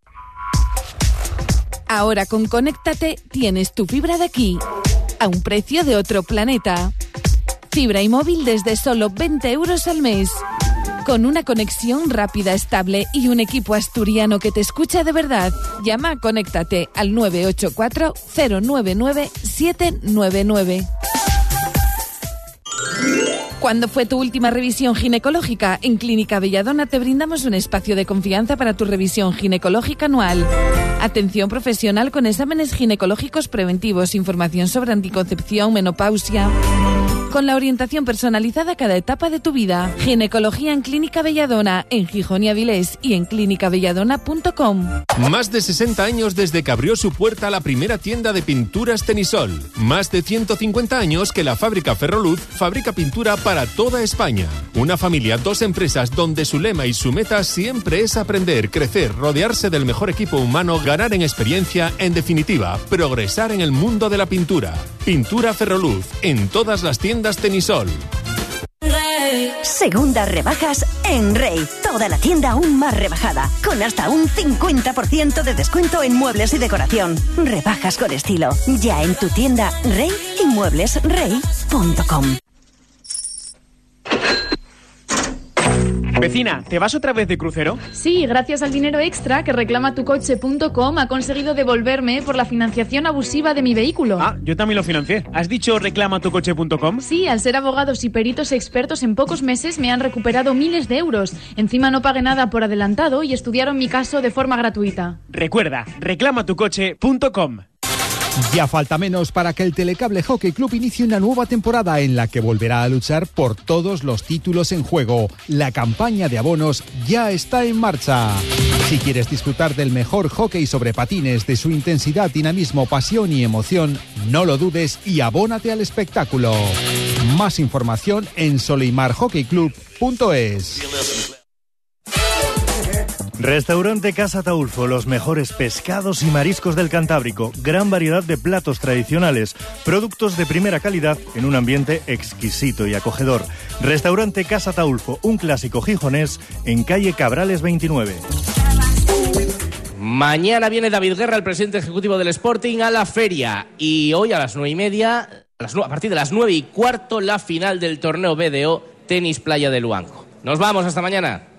Ahora con Conéctate tienes tu fibra de aquí, a un precio de otro planeta. Fibra y móvil desde solo veinte euros al mes. Con una conexión rápida, estable y un equipo asturiano que te escucha de verdad. Llama a Conéctate al nueve ocho cuatro cero nueve nueve siete nueve nueve. ¿Cuándo fue tu última revisión ginecológica? En Clínica Belladona te brindamos un espacio de confianza para tu revisión ginecológica anual. Atención profesional con exámenes ginecológicos preventivos, información sobre anticoncepción, menopausia, con la orientación personalizada a cada etapa de tu vida. Ginecología en Clínica Belladona, en Gijón y Avilés y en clínica belladona punto com. Más de sesenta años desde que abrió su puerta la primera tienda de pinturas Tenisol. Más de ciento cincuenta años que la fábrica Ferroluz fabrica pintura para toda España. Una familia, dos empresas donde su lema y su meta siempre es aprender, crecer, rodearse del mejor equipo humano, ganar en experiencia, en definitiva, progresar en el mundo de la pintura. Pintura Ferroluz, en todas las tiendas Tenisol. Segundas rebajas en Rey. Toda la tienda aún más rebajada, con hasta un cincuenta por ciento de descuento en muebles y decoración. Rebajas con estilo. Ya en tu tienda Rey y muebles rey punto com. Vecina, ¿te vas otra vez de crucero? Sí, gracias al dinero extra que reclama tu coche punto com ha conseguido devolverme por la financiación abusiva de mi vehículo. Ah, yo también lo financié. ¿Has dicho reclama tu coche punto com? Sí, al ser abogados y peritos expertos en pocos meses me han recuperado miles de euros. Encima no pagué nada por adelantado y estudiaron mi caso de forma gratuita. Recuerda, reclama tu coche punto com. Ya falta menos para que el Telecable Hockey Club inicie una nueva temporada en la que volverá a luchar por todos los títulos en juego. La campaña de abonos ya está en marcha. Si quieres disfrutar del mejor hockey sobre patines, de su intensidad, dinamismo, pasión y emoción, no lo dudes y abónate al espectáculo. Más información en solimar hockey club punto es. Restaurante Casa Taulfo, los mejores pescados y mariscos del Cantábrico, gran variedad de platos tradicionales, productos de primera calidad en un ambiente exquisito y acogedor. Restaurante Casa Taulfo, un clásico gijonés en calle Cabrales veintinueve. Mañana viene David Guerra, el presidente ejecutivo del Sporting, a la feria. Y hoy a las nueve y media, a, las, a partir de las nueve y cuarto, la final del torneo B D O Tenis Playa de Luanco. Nos vamos, hasta mañana.